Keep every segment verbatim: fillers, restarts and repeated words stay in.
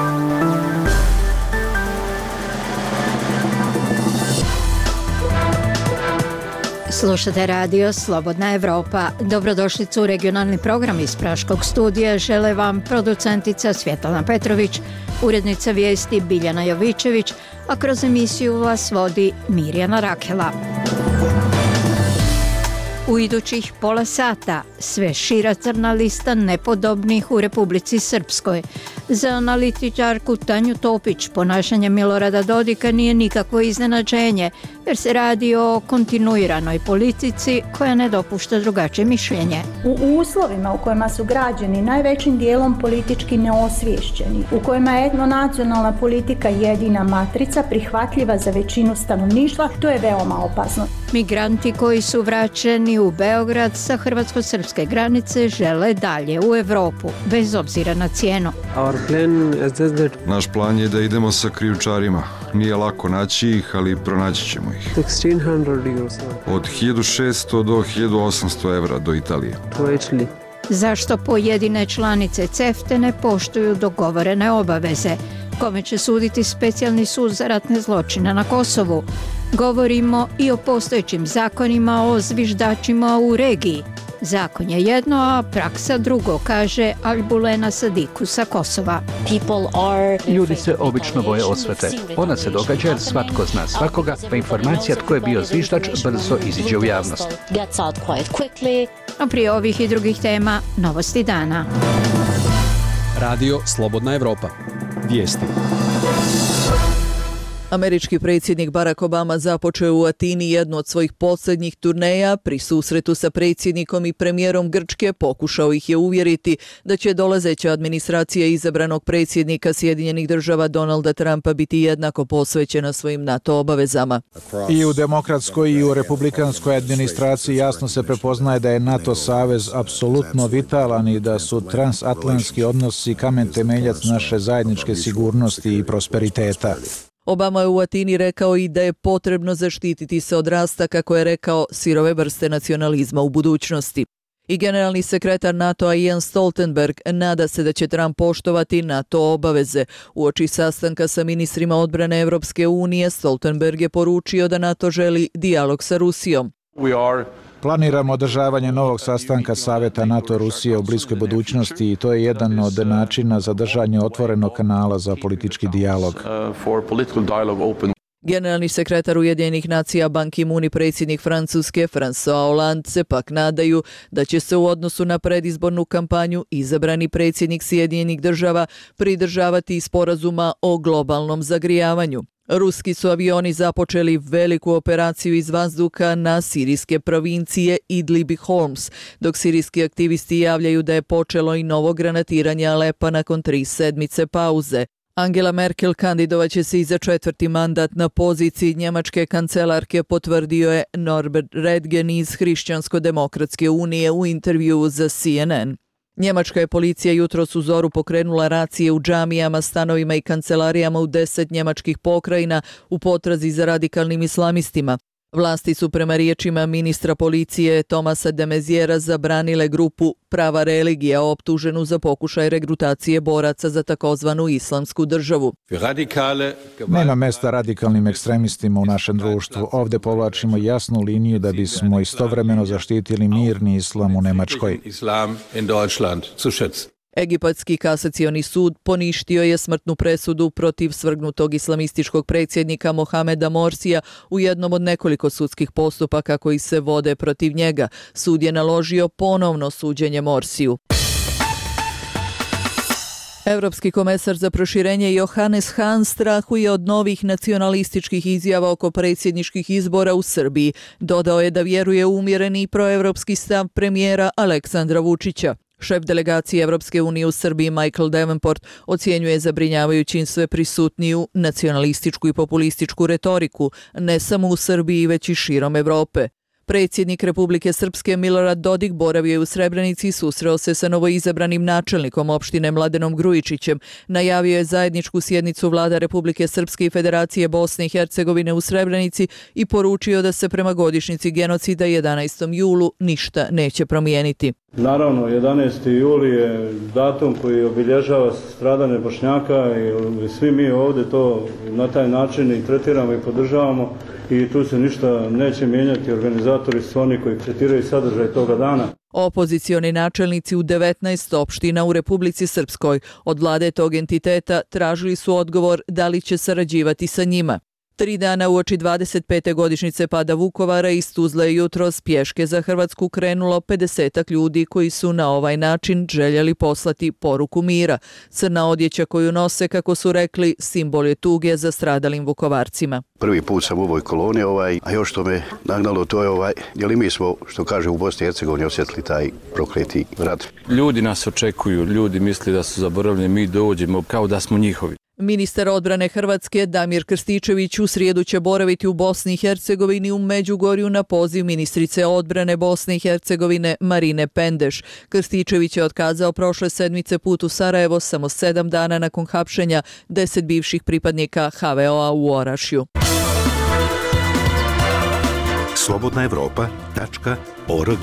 Slušate radio Slobodna Evropa. Dobrodošlicu u regionalni program iz Praškog studija. Žele vam producentica Svjetlana Petrović, urednica vijesti Biljana Jovičević, a kroz emisiju vas vodi Mirjana Rakela. U idućih pola sata sve šira crna lista nepodobnih u Republici Srpskoj. Za analitičarku Tanju Topić ponašanje Milorada Dodika nije nikakvo iznenađenje, jer se radi o kontinuiranoj politici koja ne dopušta drugačije mišljenje. U uslovima u kojima su građani najvećim dijelom politički neosviješćeni, u kojima je etnonacionalna politika jedina matrica prihvatljiva za većinu stanovništva, to je veoma opasno. Migranti koji su vraćeni u Beograd sa hrvatsko-srpske granice žele dalje u Evropu, bez obzira na cijenu. Naš plan je da idemo sa krijumčarima. Nije lako naći ih, ali pronaći ćemo ih. Od hiljadu šesto do hiljadu osamsto evra do Italije. Zašto pojedine članice CEFTA ne poštuju dogovorene obaveze? Kome će suditi specijalni sud za ratne zločine na Kosovu? Govorimo i o postojećim zakonima o zviždačima u regiji. Zakon je jedno, a praksa drugo, kaže Albulena Sadiku sa Kosova. Ljudi se obično boje osvete. Ona se događa jer svatko zna svakoga, pa informacija tko je bio zviždač brzo iziđe u javnost. A prije ovih i drugih tema, novosti dana. Radio Slobodna Evropa. Vijesti. Američki predsjednik Barack Obama započeo u Atini jednu od svojih posljednjih turneja. Pri susretu sa predsjednikom i premijerom Grčke pokušao ih je uvjeriti da će dolazeća administracija izabranog predsjednika Sjedinjenih Država Donalda Trumpa biti jednako posvećena svojim NATO obavezama. I u demokratskoj i u republikanskoj administraciji jasno se prepoznaje da je NATO savez apsolutno vitalan i da su transatlantski odnosi kamen temeljac naše zajedničke sigurnosti i prosperiteta. Obama je u Atini rekao i da je potrebno zaštititi se od rasta, kako je rekao, sirove vrste nacionalizma u budućnosti. I generalni sekretar NATO-a Jens Stoltenberg nada se da će Trump poštovati NATO obaveze. Uoči sastanka sa ministrima odbrane Evropske unije, Stoltenberg je poručio da NATO želi dijalog sa Rusijom. Planiramo održavanje novog sastanka Saveta NATO-Rusije u bliskoj budućnosti i to je jedan od načina za držanje otvorenog kanala za politički dijalog. Generalni sekretar Ujedinjenih nacija Ban Ki-moon i predsjednik Francuske François Hollande se pak nadaju da će se u odnosu na predizbornu kampanju izabrani predsjednik Sjedinjenih Država pridržavati sporazuma o globalnom zagrijavanju. Ruski su avioni započeli veliku operaciju iz vazduha na sirijske provincije Idlib i Homs, dok sirijski aktivisti javljaju da je počelo i novo granatiranje Alepa nakon tri sedmice pauze. Angela Merkel kandidovaće se i za četvrti mandat na poziciji njemačke kancelarke, potvrdio je Norbert Redgen iz Hrišćansko-demokratske unije u intervjuu za C N N. Njemačka je policija jutros u zoru pokrenula racije u džamijama, stanovima i kancelarijama u deset njemačkih pokrajina u potrazi za radikalnim islamistima. Vlasti su prema riječima ministra policije Tomasa de Maizièra zabranile grupu Prava religija optuženu za pokušaj regrutacije boraca za takozvanu islamsku državu. Nema mesta radikalnim ekstremistima u našem društvu. Ovdje povlačimo jasnu liniju da bismo istovremeno zaštitili mirni islam u Nemačkoj. Egipatski kasacioni sud poništio je smrtnu presudu protiv svrgnutog islamističkog predsjednika Mohameda Morsija u jednom od nekoliko sudskih postupaka koji se vode protiv njega. Sud je naložio ponovno suđenje Morsiju. Europski komesar za proširenje Johannes Hahn strahuje od novih nacionalističkih izjava oko predsjedničkih izbora u Srbiji. Dodao je da vjeruje u umjereni proevropski stav premijera Aleksandra Vučića. Šef delegacije Evropske unije u Srbiji Michael Davenport ocjenjuje zabrinjavajućim sve prisutniju nacionalističku i populističku retoriku, ne samo u Srbiji već i širom Evrope. Predsjednik Republike Srpske Milorad Dodik boravio je u Srebrenici i susreo se sa novoizabranim načelnikom opštine Mladenom Grujičićem. Najavio je zajedničku sjednicu vlada Republike Srpske i Federacije Bosne i Hercegovine u Srebrenici i poručio da se prema godišnjici genocida jedanaestom julu ništa neće promijeniti. Naravno, jedanaesti juli je datum koji obilježava stradanje Bošnjaka i svi mi ovdje to na taj način i tretiramo i podržavamo i tu se ništa neće mijenjati. Organizatori su oni koji tretiraju sadržaj toga dana. Opozicioni načelnici u devetnaest opština u Republici Srpskoj od vlade tog entiteta tražili su odgovor da li će sarađivati sa njima. Tri dana uoči dvadeset pete godišnjice pada Vukovara iz Tuzle je jutros pješke za Hrvatsku krenulo pedesetak ljudi koji su na ovaj način željeli poslati poruku mira. Crna odjeća koju nose, kako su rekli, simbol je tuge za stradalim Vukovarcima. Prvi put sam u ovoj koloni, ovaj, a još što me nagnalo to je ovaj, jer i mi smo, što kaže u Bosni i Hercegovini, osjetili taj prokleti rat. Ljudi nas očekuju, ljudi misli da su zaboravljeni, mi dođemo kao da smo njihovi. Ministar odbrane Hrvatske Damir Krstičević u srijedu će boraviti u Bosni i Hercegovini u Međugorju na poziv ministrice odbrane Bosne i Hercegovine Marine Pendeš. Krstičević je otkazao prošle sedmice put u Sarajevo samo sedam dana nakon hapšenja deset bivših pripadnika ha ve o a u Orašju. slobodna evropa tačka org.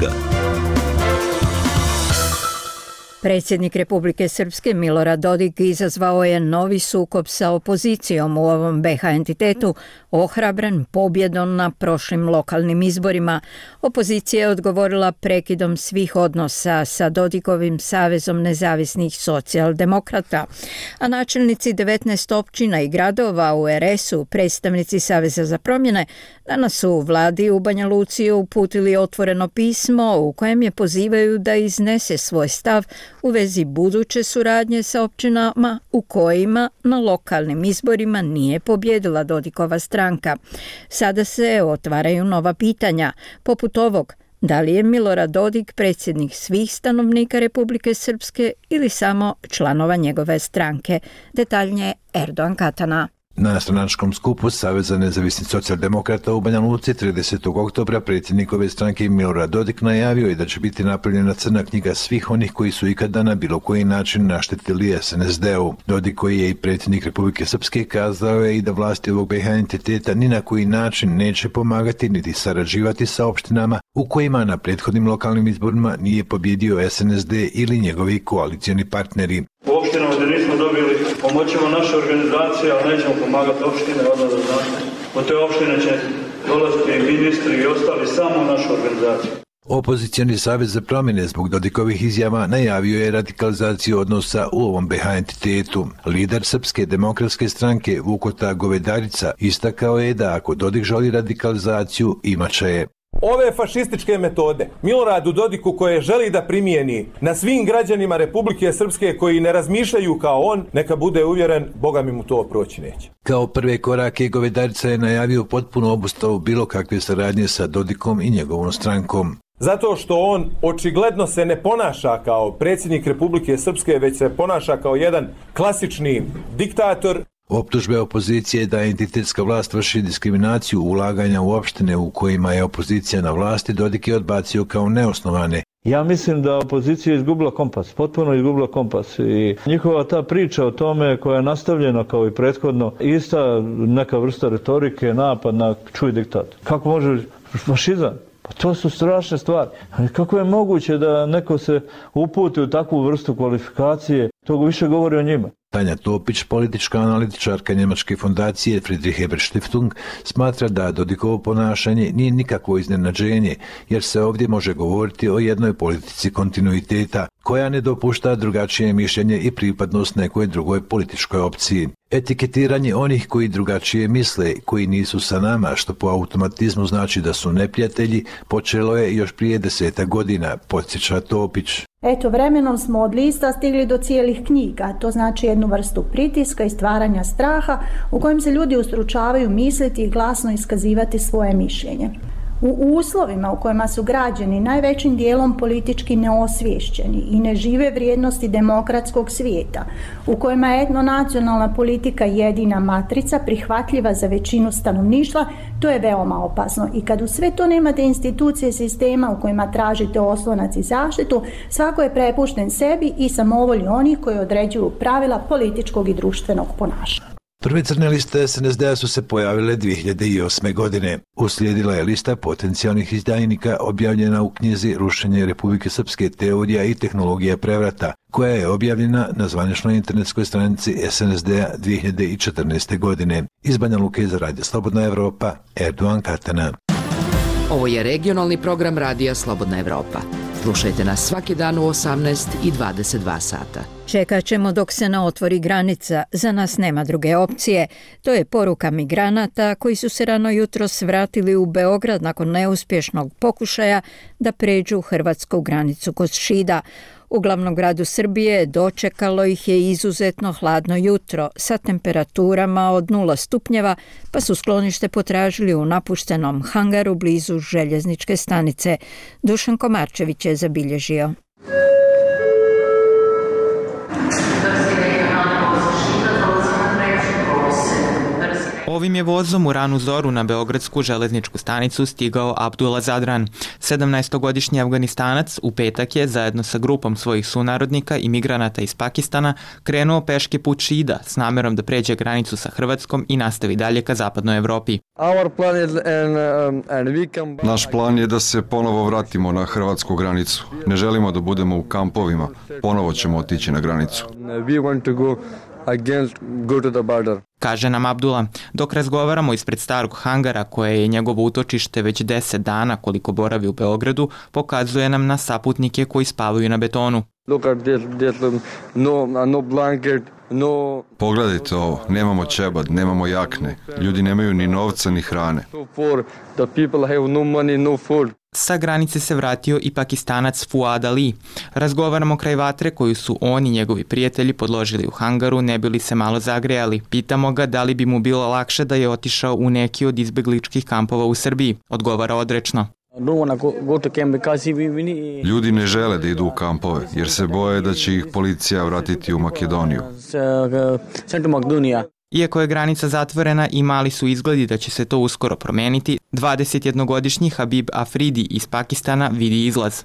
Predsjednik Republike Srpske Milorad Dodik izazvao je novi sukob sa opozicijom u ovom be ha entitetu, ohrabren pobjedom na prošlim lokalnim izborima. Opozicija je odgovorila prekidom svih odnosa sa Dodikovim Savezom nezavisnih socijaldemokrata, a načelnici devetnaest općina i gradova u er es u, predstavnici Saveza za promjene, danas su u vladi u Banja Luci uputili otvoreno pismo u kojem je pozivaju da iznese svoj stav u vezi buduće suradnje sa općinama u kojima na lokalnim izborima nije pobjedila Dodikova stranka. Sada se otvaraju nova pitanja, poput ovog: da li je Milorad Dodik predsjednik svih stanovnika Republike Srpske ili samo članova njegove stranke? Detaljnije Erdogan Katana. Na stranačkom skupu Saveza nezavisnih socijaldemokrata u Banja Luci tridesetog oktobra predsjednikove stranke Milorad Dodik najavio je da će biti napravljena crna knjiga svih onih koji su ikada na bilo koji način naštetili es en es de u. Dodik, koji je i predsjednik Republike Srpske, kazao je i da vlasti ovog be ha entiteta ni na koji način neće pomagati niti sarađivati sa opštinama u kojima na prethodnim lokalnim izborima nije pobjedio es en es de ili njegovi koalicijoni partneri. U opštinama gdje nismo dobili, pomoćemo naše organizacije, ali nećemo pomagati opštine, odnosno znate. Od te opštine će dolaziti ministri i ostali samo u našu organizaciju. Opozicioni savez za promjene zbog Dodikovih izjava najavio je radikalizaciju odnosa u ovom be ha entitetu. Lider Srpske demokratske stranke Vukota Govedarica istakao je da ako Dodik želi radikalizaciju, imaće je. Ove fašističke metode Miloradu Dodiku, koje želi da primijeni na svim građanima Republike Srpske koji ne razmišljaju kao on, neka bude uvjeren, Boga mi mu to proći neće. Kao prve korake Govedarica je najavio potpuno obustavu bilo kakve saradnje sa Dodikom i njegovom strankom. Zato što on očigledno se ne ponaša kao predsjednik Republike Srpske, već se ponaša kao jedan klasični diktator. Optužbe opozicije da entitetska vlast vrši diskriminaciju ulaganja u opštine u kojima je opozicija na vlasti Dodik je odbacio kao neosnovane. Ja mislim da opozicija je izgubila kompas, potpuno izgubila kompas i njihova ta priča o tome koja je nastavljena kao i prethodno, ista neka vrsta retorike, napad na čuj diktat. Kako može fašizam? Pa to su strašne stvari. Kako je moguće da neko se uputi u takvu vrstu kvalifikacije? To više govori o njima. Tanja Topić, politička analitičarka njemačke fondacije Friedrich Ebert Stiftung, smatra da Dodikovo ponašanje nije nikakvo iznenađenje, jer se ovdje može govoriti o jednoj politici kontinuiteta, koja ne dopušta drugačije mišljenje i pripadnost nekoj drugoj političkoj opciji. Etiketiranje onih koji drugačije misle, koji nisu sa nama, što po automatizmu znači da su neprijatelji, počelo je još prije desetak godina, podsjeća Topić. Eto, vremenom smo od lista stigli do cijelih knjiga, to znači jednu vrstu pritiska i stvaranja straha u kojem se ljudi ustručavaju misliti i glasno iskazivati svoje mišljenje. U uslovima u kojima su građani najvećim dijelom politički neosviješćeni i ne žive vrijednosti demokratskog svijeta, u kojima je etnonacionalna politika jedina matrica prihvatljiva za većinu stanovništva, to je veoma opasno. I kad u sve to nemate institucije sistema u kojima tražite oslonac i zaštitu, svako je prepušten sebi i samovolji onih koji određuju pravila političkog i društvenog ponašanja. Prve crne liste es en es de a su se pojavile dvije hiljade osme. godine. Uslijedila je lista potencijalnih izdajnika objavljena u knjizi Rušenje Republike Srpske, teorija i tehnologija prevrata, koja je objavljena na zvaničnoj internetskoj stranici es en es de a dvije hiljade četrnaeste. godine. Iz Banja Luke za Radio Slobodna Evropa, Erdogan Katana. Ovo je regionalni program Radija Slobodna Evropa. Slušajte nas svaki dan u osamnaest i dvadeset dva sata. Čekat ćemo dok se ne otvori granica, za nas nema druge opcije. To je poruka migranata koji su se rano jutros vratili u Beograd nakon neuspješnog pokušaja da pređu hrvatsku granicu kod Šida. U glavnom gradu Srbije dočekalo ih je izuzetno hladno jutro sa temperaturama od nula stupnjeva, pa su sklonište potražili u napuštenom hangaru blizu željezničke stanice. Dušan Komarčević je zabilježio. Ovim je vozom u ranu zoru na beogradsku železničku stanicu stigao Abdullah Zadran. sedamnaestogodišnji Afganistanac u petak je zajedno sa grupom svojih sunarodnika i migranata iz Pakistana krenuo peške put Šida s namjerom da pređe granicu sa Hrvatskom i nastavi dalje ka zapadnoj Evropi. Naš plan je da se ponovo vratimo na hrvatsku granicu. Ne želimo da budemo u kampovima. Ponovo ćemo otići na granicu. Against, go to the border. Kaže nam Abdullah, dok razgovaramo ispred starog hangara koje je njegovo utočište već deset dana koliko boravi u Beogradu, pokazuje nam na saputnike koji spavaju na betonu. Look at this, this, no, no blanket, no... Pogledajte ovo, nemamo ćebad, nemamo jakne, ljudi nemaju ni novca ni hrane. The people have no money, no food. Sa granice se vratio i Pakistanac Fuad Ali. Razgovaramo kraj vatre koju su on i njegovi prijatelji podložili u hangaru, ne bi li se malo zagrejali. Pitamo ga da li bi mu bilo lakše da je otišao u neki od izbegličkih kampova u Srbiji. Odgovara odrečno. Ljudi ne žele da idu u kampove, jer se boje da će ih policija vratiti u Makedoniju. Iako je granica zatvorena i mali su izgledi da će se to uskoro promeniti, dvadesetjednogodišnji Habib Afridi iz Pakistana vidi izlaz.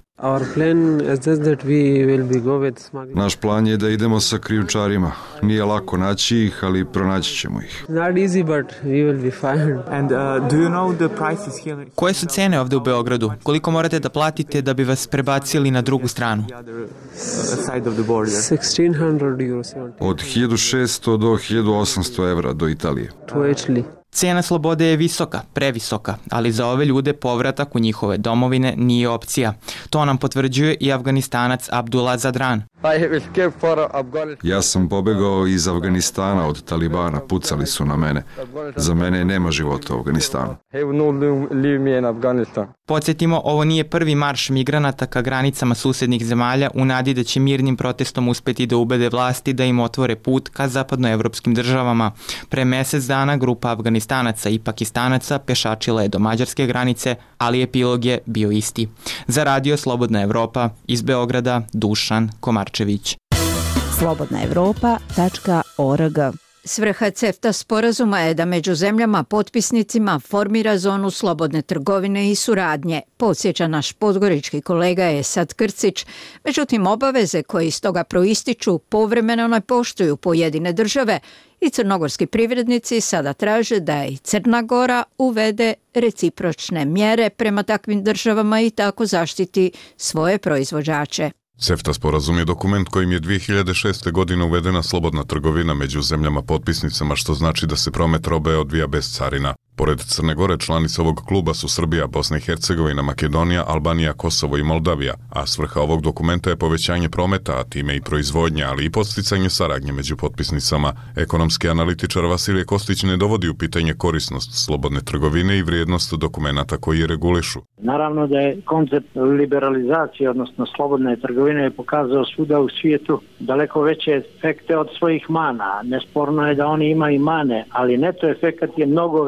Naš plan je da idemo sa krijumčarima. Nije lako naći ih, ali pronaći ćemo ih. Koje su cene ovdje u Beogradu? Koliko morate da platite da bi vas prebacili na drugu stranu? Od hiljadu šesto do hiljadu osamsto evra do Italije. Cena slobode je visoka, previsoka, ali za ove ljude povratak u njihove domovine nije opcija. To nam potvrđuje i Afganistanac Abdullah Zadran. Ja sam pobegao iz Afganistana od Talibana, pucali su na mene. Za mene nema života u Afganistanu. Podsjetimo, ovo nije prvi marš migranata ka granicama susjednih zemalja u nadi da će mirnim protestom uspjeti da ubede vlasti da im otvore put ka zapadnoevropskim državama. Pre mjesec dana grupa Afganistanaca i Pakistanaca pešačila je do mađarske granice, ali epilog je bio isti. Za Radio Slobodna Evropa, iz Beograda, Dušan Komarčević. slobodna evropa tačka org. Svrha CEFTA sporazuma je da među zemljama potpisnicima formira zonu slobodne trgovine i suradnje, podsjeća naš podgorički kolega Esad Krcić. Međutim, obaveze koje iz toga proističu povremeno ne poštuju pojedine države i crnogorski privrednici sada traže da i Crna Gora uvede recipročne mjere prema takvim državama i tako zaštiti svoje proizvođače. CEFTA sporazum je dokument kojim je dvije hiljade šeste. godine uvedena slobodna trgovina među zemljama potpisnicama, što znači da se promet robe odvija bez carina. Pored Crne Gore, članice ovog kluba su Srbija, Bosna i Hercegovina, Makedonija, Albanija, Kosovo i Moldavija, a svrha ovog dokumenta je povećanje prometa, a time i proizvodnja, ali i podsticanje saradnje među potpisnicama. Ekonomski analitičar Vasilije Kostić ne dovodi u pitanje korisnost slobodne trgovine i vrijednost dokumenata koji je regulišu. Naravno da je koncept liberalizacije, odnosno slobodne trgovine, je pokazao svuda u svijetu daleko veće efekte od svojih mana. Nesporno je da oni imaju mane, ali neto efekat je mnogo veći za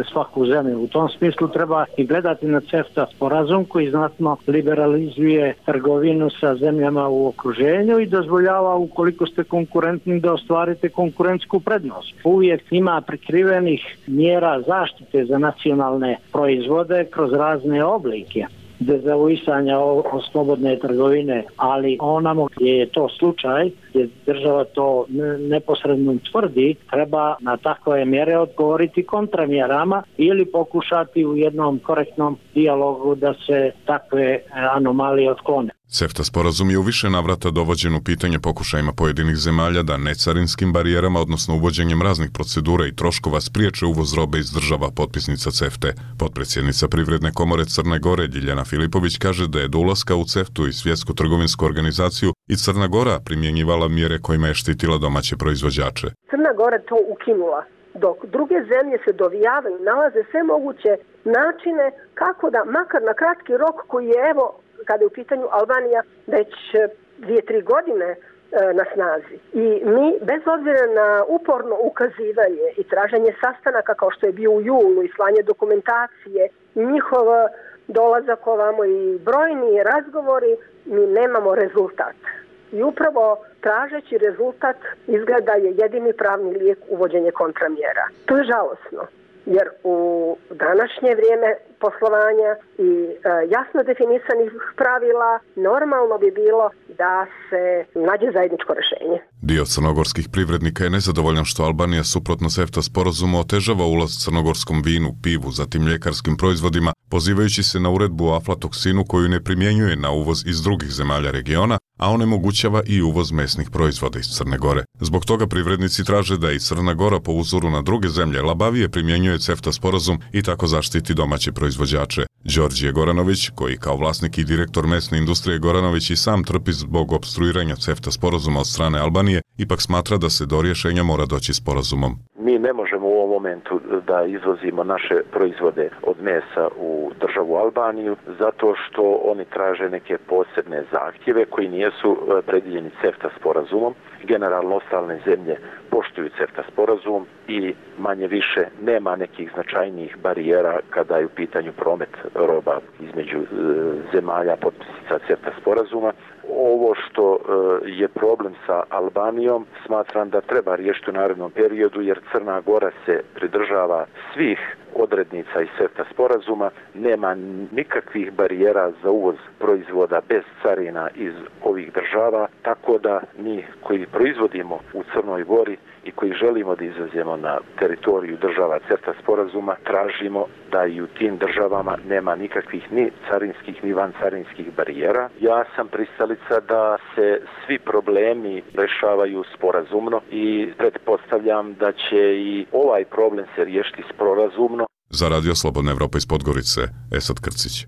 za svaku zemlju. U tom smislu treba i gledati na CEFTA sporazum koji znatno liberalizuje trgovinu sa zemljama u okruženju i dozvoljava, ukoliko ste konkurentni, da ostvarite konkurentsku prednost. Uvijek ima prikrivenih mjera zaštite za nacionalne proizvode kroz razne oblike dezavuisanja o, o slobodne trgovine, ali onamo gdje je to slučaj, gdje država to neposredno tvrdi, treba na takve mjere odgovoriti kontramjerama ili pokušati u jednom korektnom dijalogu da se takve anomalije otklone. CEFTA sporazum je u više navrata dovođen u pitanje pokušajima pojedinih zemalja da necarinskim barijerama, odnosno uvođenjem raznih procedura i troškova, spriječe uvoz robe iz država potpisnica CEFTA. Potpredsjednica Privredne komore Crne Gore Ljiljana Filipović kaže da je do ulaska u CEFTA i Svjetsku trgovinsku organizaciju i Crna Gora primjenjivala mjere kojima je štitila domaće proizvođače. Crna Gora to ukinula, dok druge zemlje se dovijavaju, nalaze sve moguće načine kako da, makar na kratki rok koji je, evo, kada je u pitanju Albanija već dvije, tri godine e, na snazi. I mi, bez obzira na uporno ukazivanje i traženje sastanaka kao što je bio u julu i slanje dokumentacije, njihov dolazak ovamo i brojni razgovori, mi nemamo rezultat. I upravo tražeći rezultat izgleda je jedini pravni lijek uvođenje kontramjera. To je žalosno, jer u današnje vrijeme poslovanja i e, jasno definisanih pravila normalno bi bilo da se nađe zajedničko rješenje. Dio crnogorskih privrednika je nezadovoljan što Albanija suprotno CEFTA sporazumu otežava ulaz crnogorskom vinu, pivu, zatim mljekarskim proizvodima, pozivajući se na uredbu o aflatoksinu koju ne primjenjuje na uvoz iz drugih zemalja regiona, a onemogućava i uvoz mesnih proizvoda iz Crne Gore. Zbog toga privrednici traže da i Crna Gora po uzoru na druge zemlje labavije primjenjuje CEFTA sporazum i tako zaštiti domaće proizvođače. Đorđije Goranović, koji kao vlasnik i direktor mesne industrije Goranović i sam trpi zbog opstruiranja CEFTA sporazuma od strane Albanije, ipak smatra da se do rješenja mora doći sporazumom. Mi ne možemo u ovom momentu da izvozimo naše proizvode od mesa u državu Albaniju zato što oni traže neke posebne zahtjeve koji nisu predviđeni CEFTA sporazumom. Generalno ostale zemlje poštuju CEFTA sporazum i manje više nema nekih značajnijih barijera kada je u pitanju promet roba između e, zemalja potpisnica CEFTA sporazuma. Ovo što e, je problem sa Albanijom smatram da treba riješiti u narednom periodu jer Crna Gora se pridržava svih odrednica iz CEFTA sporazuma, nema nikakvih barijera za uvoz proizvoda bez carina iz ovih država, tako da mi koji proizvodimo u Crnoj Gori i koji želimo da izvozimo na teritoriju država CEFTA sporazuma, tražimo da i u tim državama nema nikakvih ni carinskih ni vancarinskih barijera. Ja sam pristalica da se svi problemi rešavaju sporazumno i pretpostavljam da će i ovaj problem se riješiti sporazumno. Za Radio Slobodna Evropa iz Podgorice, Esad Krcić.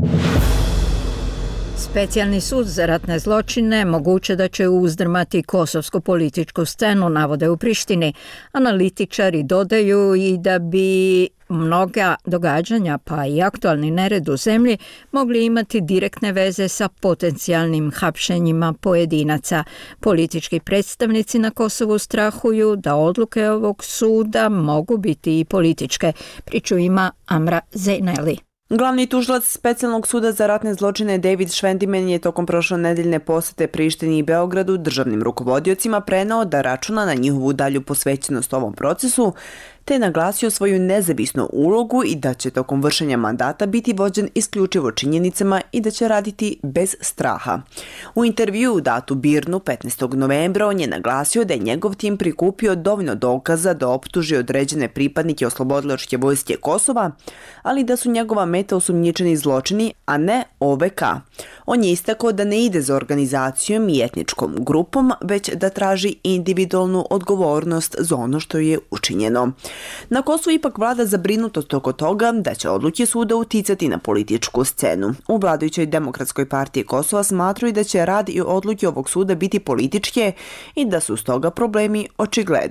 Specijalni sud za ratne zločine moguće da će uzdrmati kosovsku političku scenu, navode u Prištini. Analitičari dodaju i da bi mnoga događanja, pa i aktualni nered u zemlji, mogli imati direktne veze sa potencijalnim hapšenjima pojedinaca. Politički predstavnici na Kosovu strahuju da odluke ovog suda mogu biti i političke. Priču ima Amra Zejneli. Glavni tužilac Specijalnog suda za ratne zločine David Švendimen je tokom prošlonedeljne posete Prištini i Beogradu državnim rukovodiocima preneo da računa na njihovu dalju posvećenost ovom procesu, te naglasio svoju nezavisnu ulogu i da će tokom vršenja mandata biti vođen isključivo činjenicama i da će raditi bez straha. U intervju u datu Birnu petnaestog novembra on je naglasio da je njegov tim prikupio dovoljno dokaza da optuži određene pripadnike oslobodilačke vojske Kosova, ali da su njegova meta osumnjičeni zločini, a ne O V K. On je istakao da ne ide za organizacijom i etničkom grupom, već da traži individualnu odgovornost za ono što je učinjeno. Na Kosovu ipak vlada zabrinutost oko toga da će odluke suda uticati na političku scenu. U vladajućoj Demokratskoj partiji Kosova smatraju da će rad i odluke ovog suda biti političke i da su stoga problemi očigledni.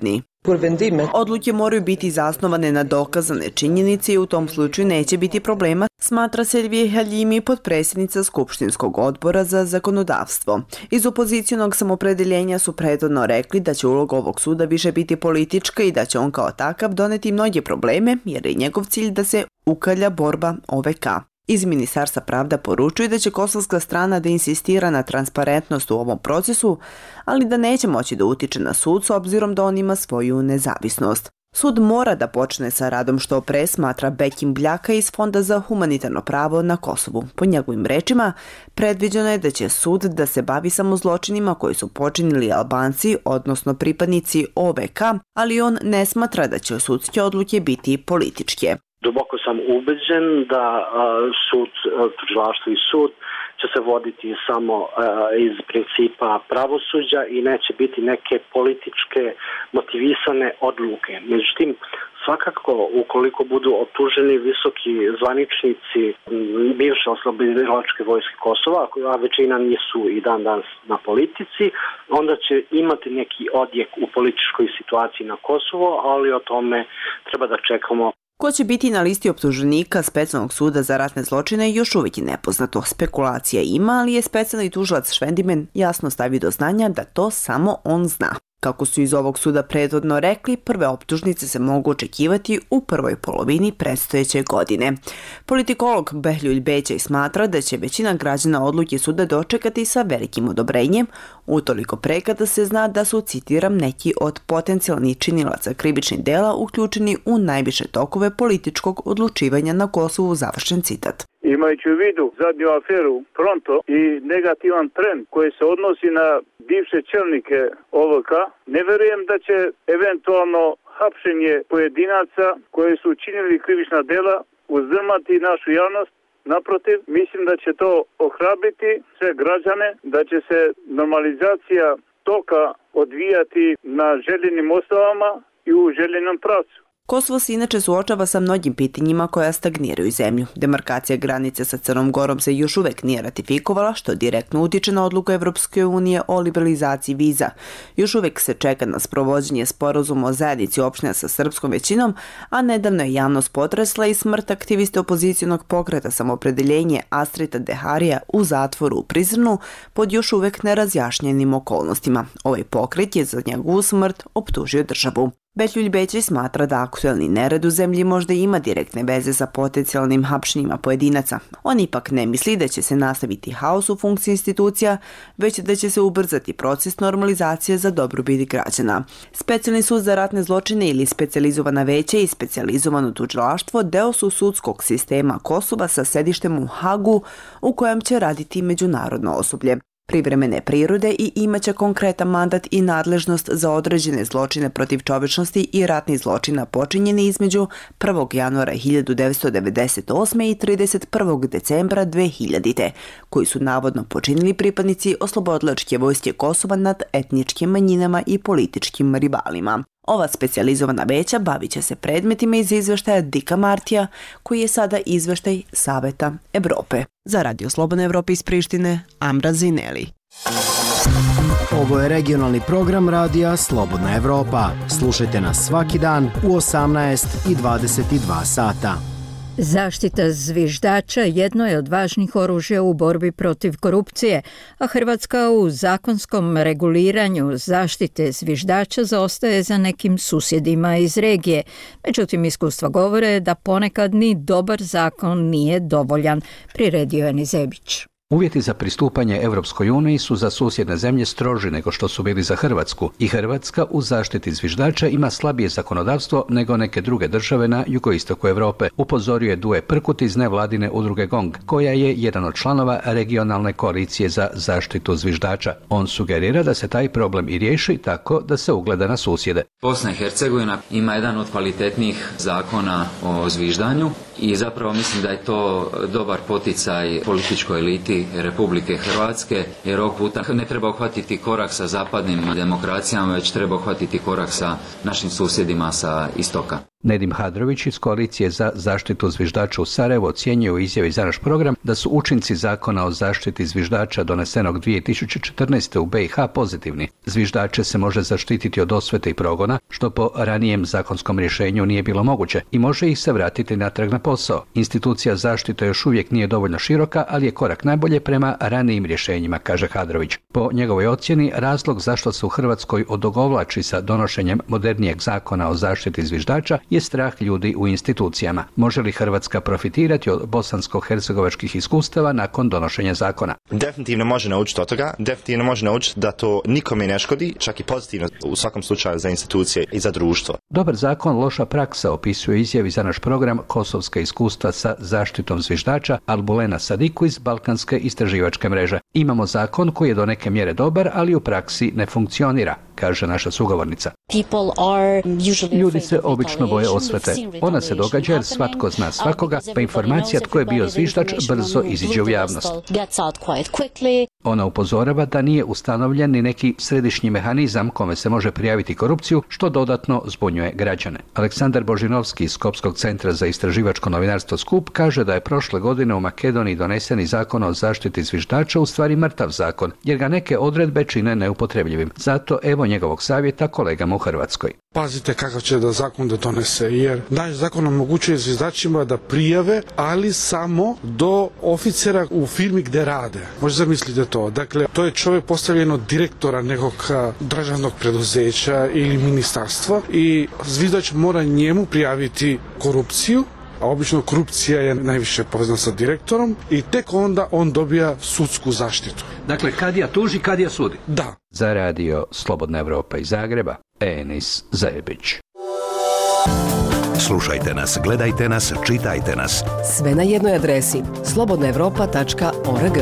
Odluke moraju biti zasnovane na dokazane činjenice i u tom slučaju neće biti problema, smatra Selvije Haljimi, potpredsjednica Skupštinskog odbora za zakonodavstvo. Iz opozicionog samopredeljenja su prethodno rekli da će uloga ovog suda više biti politička i da će on kao takav doneti mnoge probleme, jer je njegov cilj da se ukalja borba O V K. Iz Ministarstva pravda poručuju da će kosovska strana da insistira na transparentnost u ovom procesu, ali da neće moći da utiče na sud s obzirom da on ima svoju nezavisnost. Sud mora da počne sa radom što pre, smatra Bekim Bljaka iz Fonda za humanitarno pravo na Kosovu. Po njegovim rečima, predviđeno je da će sud da se bavi samo zločinima koji su počinili Albanci, odnosno pripadnici O V K, ali on ne smatra da će sudske odluke biti političke. Duboko sam ubeđen da sud, tužilaštvo i sud će se voditi samo iz principa pravosuđa i neće biti neke političke motivisane odluke. Međutim, svakako, ukoliko budu optuženi visoki zvaničnici bivše oslobodilačke vojske Kosova, a većina nisu i dan danas na politici, onda će imati neki odjek u političkoj situaciji na Kosovo, ali o tome treba da čekamo. Ko će biti na listi optuženika Specijalnog suda za ratne zločine još uvijek je nepoznato. Spekulacija ima, ali je specijalni tužilac Švendimen jasno stavio do znanja da to samo on zna. Kako su iz ovog suda prethodno rekli, prve optužnice se mogu očekivati u prvoj polovini predstojeće godine. Politikolog Behljuj Bećaj smatra da će većina građana odluke suda dočekati sa velikim odobrenjem, utoliko pre kada se zna da su, citiram, neki od potencijalnih činilaca krivičnih dela uključeni u najviše tokove političkog odlučivanja na Kosovu, završen citat. Imajući u vidu zadnju aferu Pronto i negativan trend koji se odnosi na bivše čelnike O V K, ne verujem da će eventualno hapšenje pojedinaca koji su učinili krivična dela uzdrmati našu javnost. Naprotiv, mislim da će to ohrabriti sve građane, da će se normalizacija toka odvijati na željenim osnovama i u željenom pravcu. Kosovo se inače suočava sa mnogim pitanjima koja stagniraju zemlju. Demarkacija granice sa Crnom Gorom se još uvek nije ratifikovala, što direktno utiče na odluku Evropske unije o liberalizaciji viza. Još uvek se čeka na sprovođenje sporazuma o zajednici opština sa srpskom većinom, a nedavno je javnost potresla i smrt aktiviste opozicionog pokreta Samopredeljenje Astrita Deharija u zatvoru u Prizrenu pod još uvek nerazjašnjenim okolnostima. Ovaj pokret je za njegovu smrt optužio državu. Behljuj Bećaj smatra da aktuelni nered u zemlji možda ima direktne veze sa potencijalnim hapšenjima pojedinaca. On ipak ne misli da će se nastaviti haos u funkciji institucija, već da će se ubrzati proces normalizacije za dobrobit građana. Specijalni sud za ratne zločine ili specijalizovana veća i specijalizovano tužilaštvo deo su sudskog sistema Kosova sa sedištem u Hagu, u kojem će raditi međunarodno osoblje privremene prirode i imaće konkretan mandat i nadležnost za određene zločine protiv čovečnosti i ratni zločina počinjeni između prvog januara hiljadu devetsto devedeset osme i trideset prvog decembra dve hiljadite, koji su navodno počinili pripadnici oslobodilačke vojske Kosova nad etničkim manjinama i političkim rivalima. Ova specijalizovana veća bavit će se predmetima iz izveštaja Dika Martija, koji je sada izveštaj Saveta Evrope. Za Radio Slobodne Evrope iz Prištine, Amra Zineli. Ovo je regionalni program Radija Slobodna Evropa. Slušajte nas svaki dan u osamnaest i dvadeset dva sata. Zaštita zviždača jedno je od važnih oružja u borbi protiv korupcije, a Hrvatska u zakonskom reguliranju zaštite zviždača zaostaje za nekim susjedima iz regije. Međutim, iskustva govore da ponekad ni dobar zakon nije dovoljan, priredio je Nizebić. Uvjeti za pristupanje Europskoj uniji su za susjedne zemlje stroži nego što su bili za Hrvatsku i Hrvatska u zaštiti zviždača ima slabije zakonodavstvo nego neke druge države na jugoistoku Europe, upozorio je Duje Prkut iz nevladine udruge GONG, koja je jedan od članova regionalne koalicije za zaštitu zviždača. On sugerira da se taj problem i riješi tako da se ugleda na susjede. Bosna i Hercegovina ima jedan od kvalitetnijih zakona o zviždanju i zapravo mislim da je to dobar poticaj političkoj eliti Republike Hrvatske, jer ovog puta ne treba uhvatiti korak sa zapadnim demokracijama, već treba uhvatiti korak sa našim susjedima sa istoka. Nedim Hadrović iz Koalicije za zaštitu zviždača u Sarajevu ocjenjuje u izjavi za naš program da su učinci zakona o zaštiti zviždača donesenog dvije tisuće četrnaeste. u B i H pozitivni. Zviždače se može zaštititi od osvete i progona, što po ranijem zakonskom rješenju nije bilo moguće, i može ih se vratiti natrag na posao. Institucija zaštite još uvijek nije dovoljno široka, ali je korak najbolje prema ranijim rješenjima, kaže Hadrović. Po njegovoj ocjeni, razlog zašto se u Hrvatskoj odugovlači sa donošenjem modernijeg zakona o zaštiti zviždača je strah ljudi u institucijama. Može li Hrvatska profitirati od bosansko-hercegovačkih iskustava nakon donošenja zakona? Definitivno može naučiti od toga, definitivno može naučiti da to nikome ne škodi, čak i pozitivno u svakom slučaju za institucije i za društvo. Dobar zakon, loša praksa, opisuje izjavi za naš program Kosovska iskustva sa zaštitom zviždača Albulena Sadiku iz Balkanske istraživačke mreže. Imamo zakon koji je do neke mjere dobar, ali u praksi ne funkcionira, kaže naša sugovornica. Ljudi se obično boje osvete. Ona se događa jer svatko zna svakoga, pa informacija tko je bio zviždač brzo iziđe u javnost. Ona upozorava da nije ustanovljen ni neki središnji mehanizam kome se može prijaviti korupciju, što dodatno zbunjuje građane. Aleksandar Božinovski iz Skopskog centra za istraživačko novinarstvo Skup kaže da je prošle godine u Makedoniji doneseni zakon o zaštiti zviždača u stvari mrtav zakon, jer ga neke odredbe čine neupotrebljivim. Zato evo njegovog savjeta kolegama u Hrvatskoj. Pazite kakav će da zakon da donese, jer naš zakon omogućuje zviždačima da prijave, ali samo do oficera u firmi gde rade. Možete zamislite to. Dakle, to je čovjek postavljen od direktora nekog državnog preduzeća ili ministarstva i zviždač mora njemu prijaviti korupciju, a obično korupcija je najviše povezana sa direktorom i tek onda on dobija sudsku zaštitu. Dakle, kadija tuži, kadija sudi. Da. Za radio Slobodna Evropa iz Zagreba, Enis Zajebić. Slušajte nas, gledajte nas, čitajte nas. Sve na jednoj adresi slobodna evropa tačka org.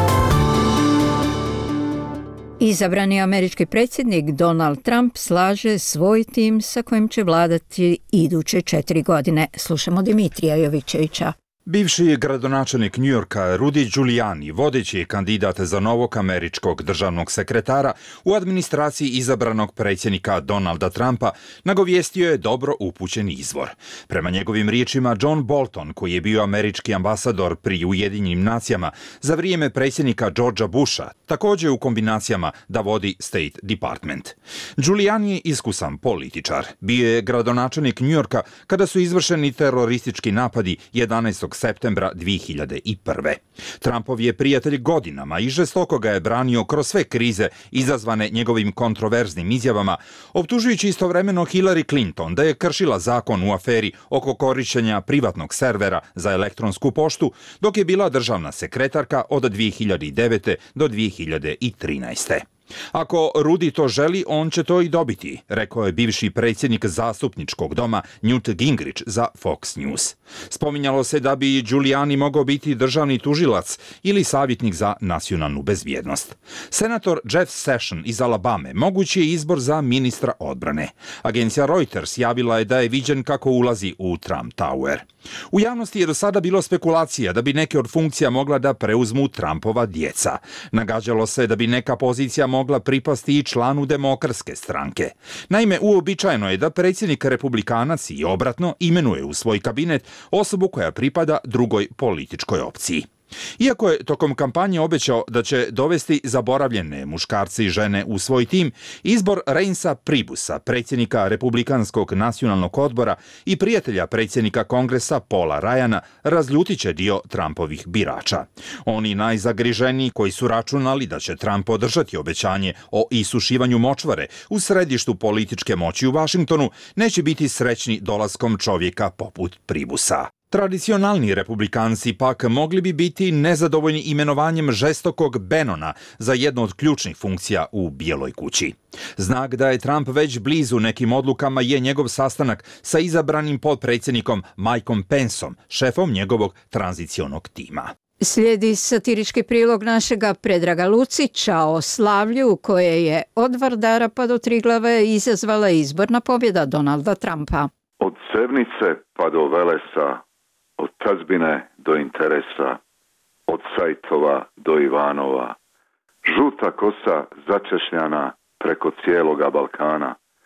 Izabrani američki predsjednik Donald Trump slaže svoj tim sa kojim će vladati iduće četiri godine. Slušamo Dimitrija Jovićevića. Bivši gradonačelnik Njujorka Rudy Giuliani, vodeći kandidat za novog američkog državnog sekretara u administraciji izabranog predsjednika Donalda Trumpa, nagovijestio je dobro upućen izvor. Prema njegovim riječima, John Bolton, koji je bio američki ambasador pri Ujedinjenim nacijama za vrijeme predsjednika Georgea Busha, također u kombinacijama da vodi State Department. Giuliani je iskusan političar. Bio je gradonačelnik Njujorka kada su izvršeni teroristički napadi jedanaestog septembra dvije hiljade prve. Trumpov je prijatelj godinama i žestoko ga je branio kroz sve krize izazvane njegovim kontroverznim izjavama, optužujući istovremeno Hillary Clinton da je kršila zakon u aferi oko korištenja privatnog servera za elektronsku poštu, dok je bila državna sekretarka od dvije hiljade devete. do dvije hiljade trinaeste. Ako Rudy to želi, on će to i dobiti, rekao je bivši predsjednik zastupničkog doma Newt Gingrich za Fox News. Spominjalo se da bi Giuliani mogao biti državni tužilac ili savjetnik za nacionalnu bezbjednost. Senator Jeff Sessions iz Alabame mogući je izbor za ministra odbrane. Agencija Reuters javila je da je viđen kako ulazi u Trump Tower. U javnosti je do sada bilo spekulacija da bi neke od funkcija mogla da preuzmu Trumpova djeca. Nagađalo se da bi neka pozicija mogla pripasti i članu Demokratske stranke. Naime, uobičajeno je da predsjednik republikanac i obratno imenuje u svoj kabinet osobu koja pripada drugoj političkoj opciji. Iako je tokom kampanje obećao da će dovesti zaboravljene muškarce i žene u svoj tim, izbor Reinsa Pribusa, predsjednika Republikanskog nacionalnog odbora i prijatelja predsjednika Kongresa Paula Ryana, razljutit će dio Trumpovih birača. Oni najzagriženiji koji su računali da će Trump održati obećanje o isušivanju močvare u središtu političke moći u Vašingtonu, neće biti srećni dolaskom čovjeka poput Pribusa. Tradicionalni republikanci pak mogli bi biti nezadovoljni imenovanjem žestokog Bannona za jednu od ključnih funkcija u Bijeloj kući. Znak da je Trump već blizu nekim odlukama je njegov sastanak sa izabranim potpredsjednikom Mikeom Penceom, šefom njegovog tranzicionog tima. Slijedi satirički prilog našega Predraga Lucića o slavlju koje je od Vardara pa do Triglave izazvala izborna pobjeda Donalda Trumpa. Od Sevnice pa do Velesa, od tazbine do interesa, od Sajtova do Ivanova, žuta kosa začešljana preko cijeloga Balkana,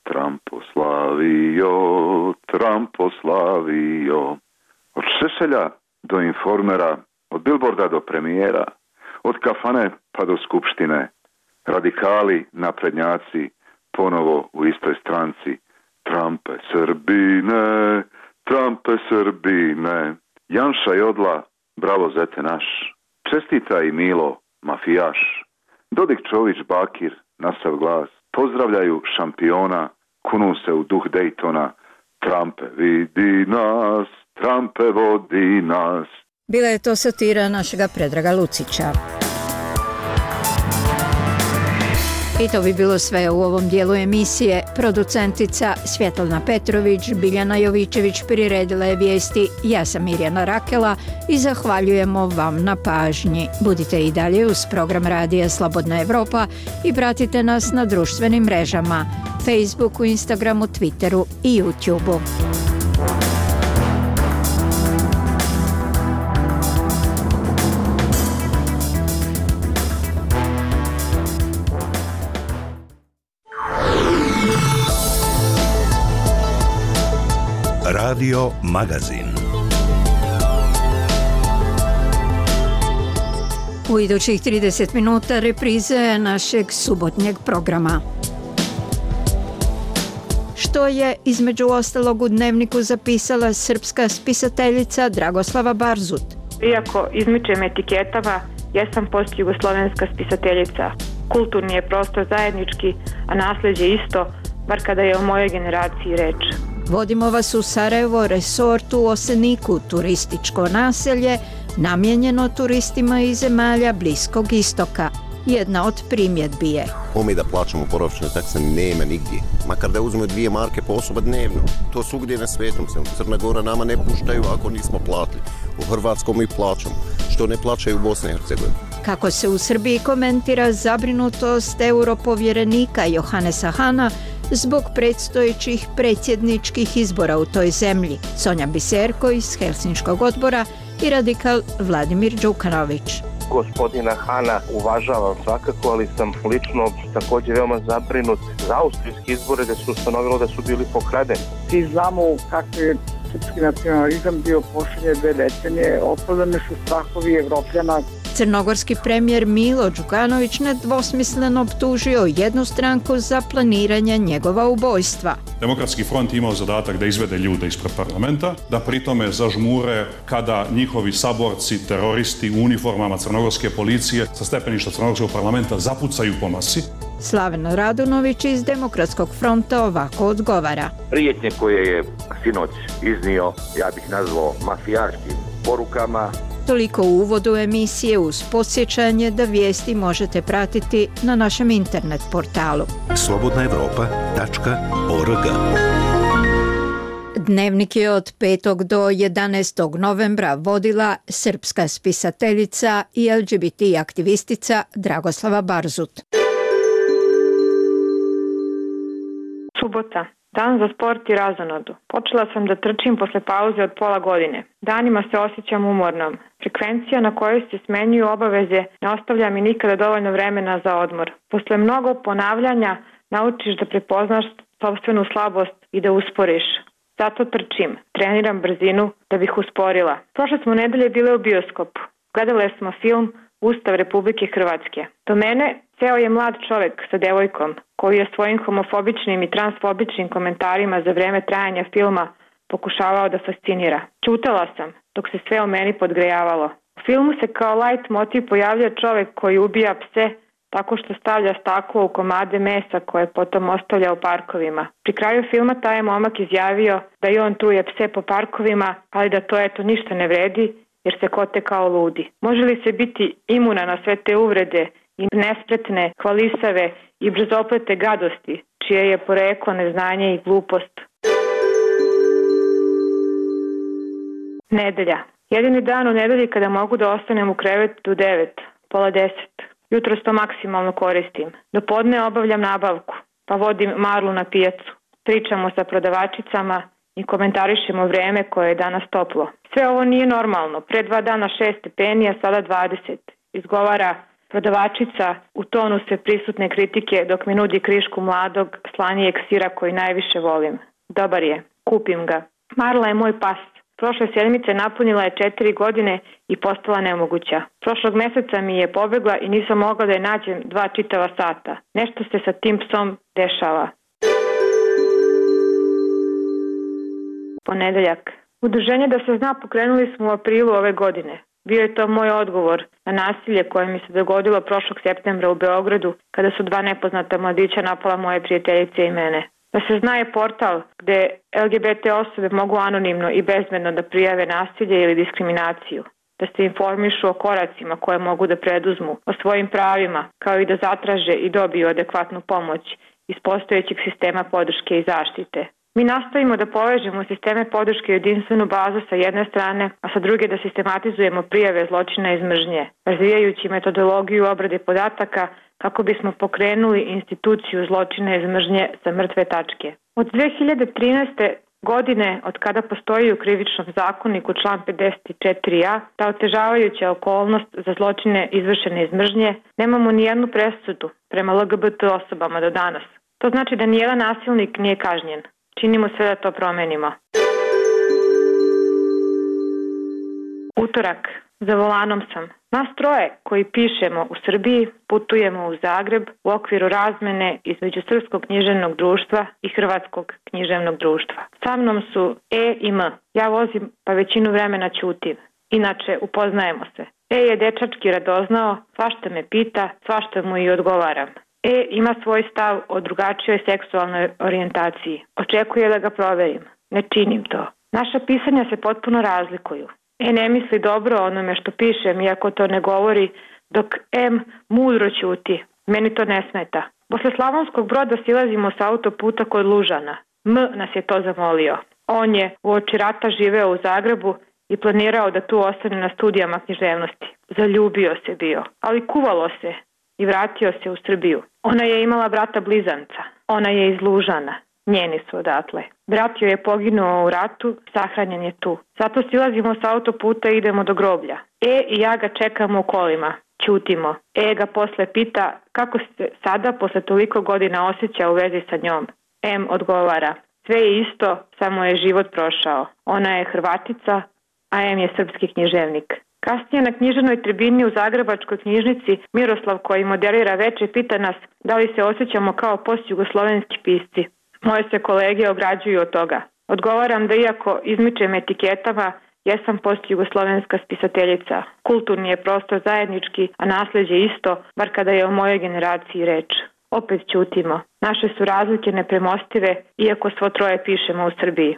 Tramposlavio, Tramposlavio. Od Šešelja do Informera, od Bilborda do premijera, od kafane pa do skupštine, radikali, naprednjaci, ponovo u istoj stranci. Trampe Srbine, Trampe Srbine, Janša Jodla, bravo zete naš, čestita i Milo, mafijaš, Dodik Čović Bakir, nasav glas, pozdravljaju šampiona, kunu se u duh Dejtona, Trampe vidi nas, Trampe vodi nas. Bila je to satira našega Predraga Lucića. I to bi bilo sve u ovom dijelu emisije. Producentica Svjetlana Petrović, Biljana Jovičević priredila je vijesti. Ja sam Mirjana Rakela i zahvaljujemo vam na pažnji. Budite i dalje uz program Radija Slobodna Evropa i pratite nas na društvenim mrežama Facebooku, Instagramu, Twitteru i YouTubeu. Radio Magazin. U idućih trideset minuta reprize našeg subotnjeg programa. Što je između ostalog u Dnevniku zapisala srpska spisateljica Dragoslava Barzut. Iako izmičem etiketama, jesam postjugoslovenska spisateljica. Kulturni je prostor zajednički, a nasljeđe isto, bar kada je o mojoj generaciji reč. Vodimo vas u Sarajevo, resort u Oseniku, turističko naselje, namijenjeno turistima iz zemalja Bliskog istoka. Jedna od primjedbi je: Ome da plaćamo boravišne takse nema nigdje, makar da uzmemo dvije marke po osoba dnevno. To svugdje na svetom se. Crna Gora nama ne puštaju ako nismo platili. U Hrvatskom mi plaćamo, što ne plaćaju u Bosni i Hercegovini. Kako se u Srbiji komentira zabrinutost europovjerenika Johanesa Hana zbog predstojećih predsjedničkih izbora u toj zemlji. Sonja Biserko iz Helsinškog odbora i radikal Vladimir Đukanović. Gospodina Hana uvažavam svakako, ali sam lično također veoma zabrinut za austrijski izbore gdje su ustanovilo da su bili pokradeni. Svi znamo kako je srpski nacionalizam bio posljednje dve decenije, opravdane su strahovi Evropljana. Crnogorski premijer Milo Đukanović nedvosmisleno optužio jednu stranku za planiranje njegova ubojstva. Demokratski front imao zadatak da izvede ljude ispred parlamenta, da pritome zažmure kada njihovi saborci, teroristi u uniformama crnogorske policije sa stepeništa crnogorskog parlamenta zapucaju po masi. Slaven Radunović iz Demokratskog fronta ovako odgovara. Prijetnje koje je sinoć iznio, ja bih nazvao mafijaškim porukama. Toliko u uvodu emisije uz podsjećanje da vijesti možete pratiti na našem internet portalu slobodna evropa tačka org. Dnevnik je od petog do jedanaestog novembra vodila srpska spisateljica i L G B T aktivistica Dragoslava Barzut. Subota. Dan za sport i razonodu. Počela sam da trčim posle pauze od pola godine. Danima se osjećam umornom. Frekvencija na kojoj se smenjuju obaveze ne ostavlja mi nikada dovoljno vremena za odmor. Posle mnogo ponavljanja naučiš da prepoznaš sopstvenu slabost i da usporiš. Zato trčim, treniram brzinu da bih usporila. Prošle smo nedelje bile u bioskopu. Gledale smo film Ustav Republike Hrvatske. Do mene seo je mlad čovek sa devojkom koji je svojim homofobičnim i transfobičnim komentarima za vreme trajanja filma pokušavao da fascinira. Ćutala sam dok se sve o meni podgrejavalo. U filmu se kao light motiv pojavlja čovek koji ubija pse tako što stavlja staklo u komade mesa koje potom ostavlja u parkovima. Pri kraju filma taj je momak izjavio da i on truje pse po parkovima, ali da to eto ništa ne vredi jer se kote kao ludi. Može li se biti imuna na sve te uvrede i nespretne, hvalisave i brzoplete gadosti, čije je poreklo neznanje i glupost? Nedelja. Jedini dan u nedelji kada mogu da ostanem u krevetu do devet, pola deset. Jutros to maksimalno koristim. Do podne obavljam nabavku, pa vodim Marlu na pijacu. Pričamo sa prodavačicama i komentarišemo vreme koje je danas toplo. Sve ovo nije normalno. Pre dva dana šest stepeni, a sada dvadeset. Izgovara Prodavačica u tonu sve prisutne kritike dok mi nudi krišku mladog, slanijeg sira koji najviše volim. Dobar je, kupim ga. Marla je moj pas. Prošle sedmice napunila je četiri godine i postala nemoguća. Prošlog meseca mi je pobegla i nisam mogla da je nađem dva čitava sata. Nešto se sa tim psom dešava. Ponedeljak. Udruženje Da se zna pokrenuli smo u aprilu ove godine. Bio je to moj odgovor na nasilje koje mi se dogodilo prošlog septembra u Beogradu kada su dva nepoznata mladića napala moje prijateljice i mene. Da se zna je portal gde L G B T osobe mogu anonimno i bezbedno da prijave nasilje ili diskriminaciju, da se informišu o koracima koje mogu da preduzmu, o svojim pravima, kao i da zatraže i dobiju adekvatnu pomoć iz postojećeg sistema podrške i zaštite. Mi nastavimo da povežemo sisteme podrške i jedinstvenu bazu sa jedne strane, a sa druge da sistematizujemo prijave zločina iz mržnje, razvijajući metodologiju obrade podataka kako bismo pokrenuli instituciju zločina iz mržnje sa mrtve tačke. Od dve hiljade trinaeste. godine, od kada postoji u krivičnom zakoniku član pedeset četiri a, ta otežavajuća okolnost za zločine izvršene iz mržnje, nemamo ni jednu presudu prema L G B T osobama do danas. To znači da nijedan nasilnik nije kažnjen. Činimo sve da to promenimo. Utorak. Za volanom sam. Nas troje koji pišemo u Srbiji putujemo u Zagreb u okviru razmene između Srpskog književnog društva i Hrvatskog književnog društva. Sa mnom su E i M. Ja vozim pa većinu vremena ćutim. Inače, upoznajemo se. E je dečački radoznao, svašta me pita, svašta mu i odgovaram. E ima svoj stav o drugačijoj seksualnoj orijentaciji. Očekuje da ga proverim. Ne činim to. Naša pisanja se potpuno razlikuju. E ne misli dobro o onome što pišem, iako to ne govori, dok M mudro ćuti. Meni to ne smeta. Posle Slavonskog Broda silazimo sa autoputa kod Lužana. M nas je to zamolio. On je uoči rata živeo u Zagrebu i planirao da tu ostane na studijama književnosti. Zaljubio se bio, ali kuvalo se i vratio se u Srbiju. Ona je imala brata blizanca. Ona je iz Lužana. Njeni su odatle. Brat joj je poginuo u ratu, sahranjen je tu. Zato silazimo sa autoputa i idemo do groblja. E i ja ga čekamo u kolima. Ćutimo. E ga posle pita kako se sada posle toliko godina osjeća u vezi sa njom. M odgovara. Sve je isto, samo je život prošao. Ona je Hrvatica, a M je srpski književnik. Kasnije na književnoj tribini u Zagrebačkoj knjižnici Miroslav koji moderira veče pita nas da li se osjećamo kao postjugoslovenski pisci. Moje se kolege ograđuju od toga. Odgovaram da iako izmičem etiketama, jesam postjugoslovenska spisateljica. Kulturni je prostor zajednički, a nasleđe isto, bar kada je o mojoj generaciji reč. Opet ćutimo. Naše su razlike nepremostive, iako svo troje pišemo u Srbiji.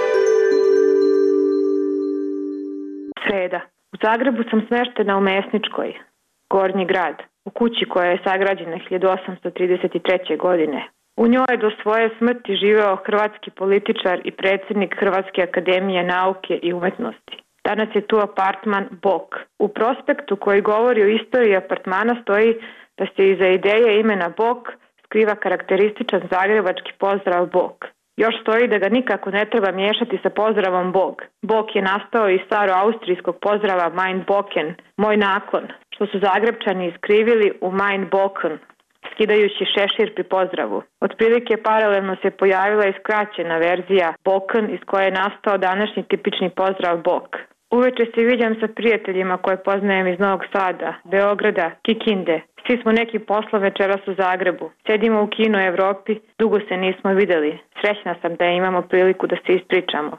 Sreda. U Zagrebu sam smeštena u Mesničkoj, Gornji grad, u kući koja je sagrađena hiljadu osamsto trideset treće. godine. U njoj je do svoje smrti živeo hrvatski političar i predsjednik Hrvatske akademije nauke i umetnosti. Danas je tu apartman Bok. U prospektu koji govori o istoriji apartmana stoji da se iza ideje imena Bok skriva karakterističan zagrebački pozdrav Bok. Još stoji da ga nikako ne treba miješati sa pozdravom Bog. Bog je nastao iz staro-austrijskog pozdrava Mein Boken, moj naklon, što su Zagrebčani iskrivili u Mein Boken, skidajući šešir pri pozdravu. Otprilike paralelno se pojavila i skraćena verzija Boken iz koje je nastao današnji tipični pozdrav Bog. Uveče se viđam sa prijateljima koje poznajem iz Novog Sada, Beograda, Kikinde. Svi smo neki posla večeras u Zagrebu. Sedimo u kinu Evropi, dugo se nismo videli. Srećna sam da imamo priliku da se ispričamo.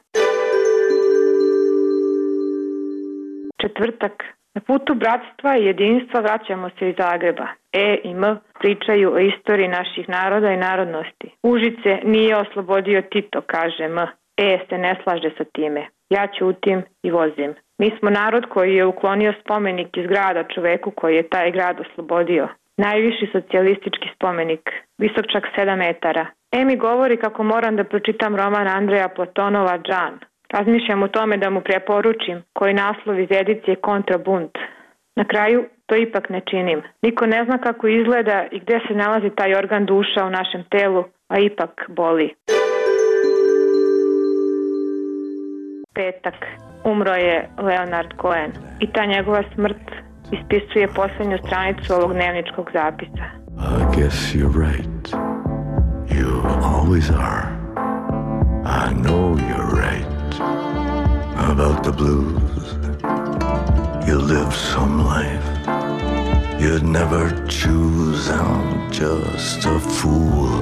Četvrtak. Na putu bratstva i jedinstva vraćamo se iz Zagreba. E i M pričaju o istoriji naših naroda i narodnosti. Užice nije oslobodio Tito, kaže M. E se ne slaže sa time. Ja ćutim i vozim. Mi smo narod koji je uklonio spomenik iz grada čoveku koji je taj grad oslobodio. Najviši socijalistički spomenik, visok čak sedam metara. E mi govori kako moram da pročitam roman Andreja Platonova Džan. Razmišljam o tome da mu preporučim koji naslov iz edicije Kontrabunt. Na kraju to ipak ne činim. Niko ne zna kako izgleda i gde se nalazi taj organ duša u našem telu, a ipak boli. Petak. Umro je Leonard Cohen i ta njegova smrt ispisuje poslednju stranicu ovog dnevničkog zapisa. I guess you're right. You always are. I know you're right. About the blues. You live some life you'd never choose. I'm just a fool.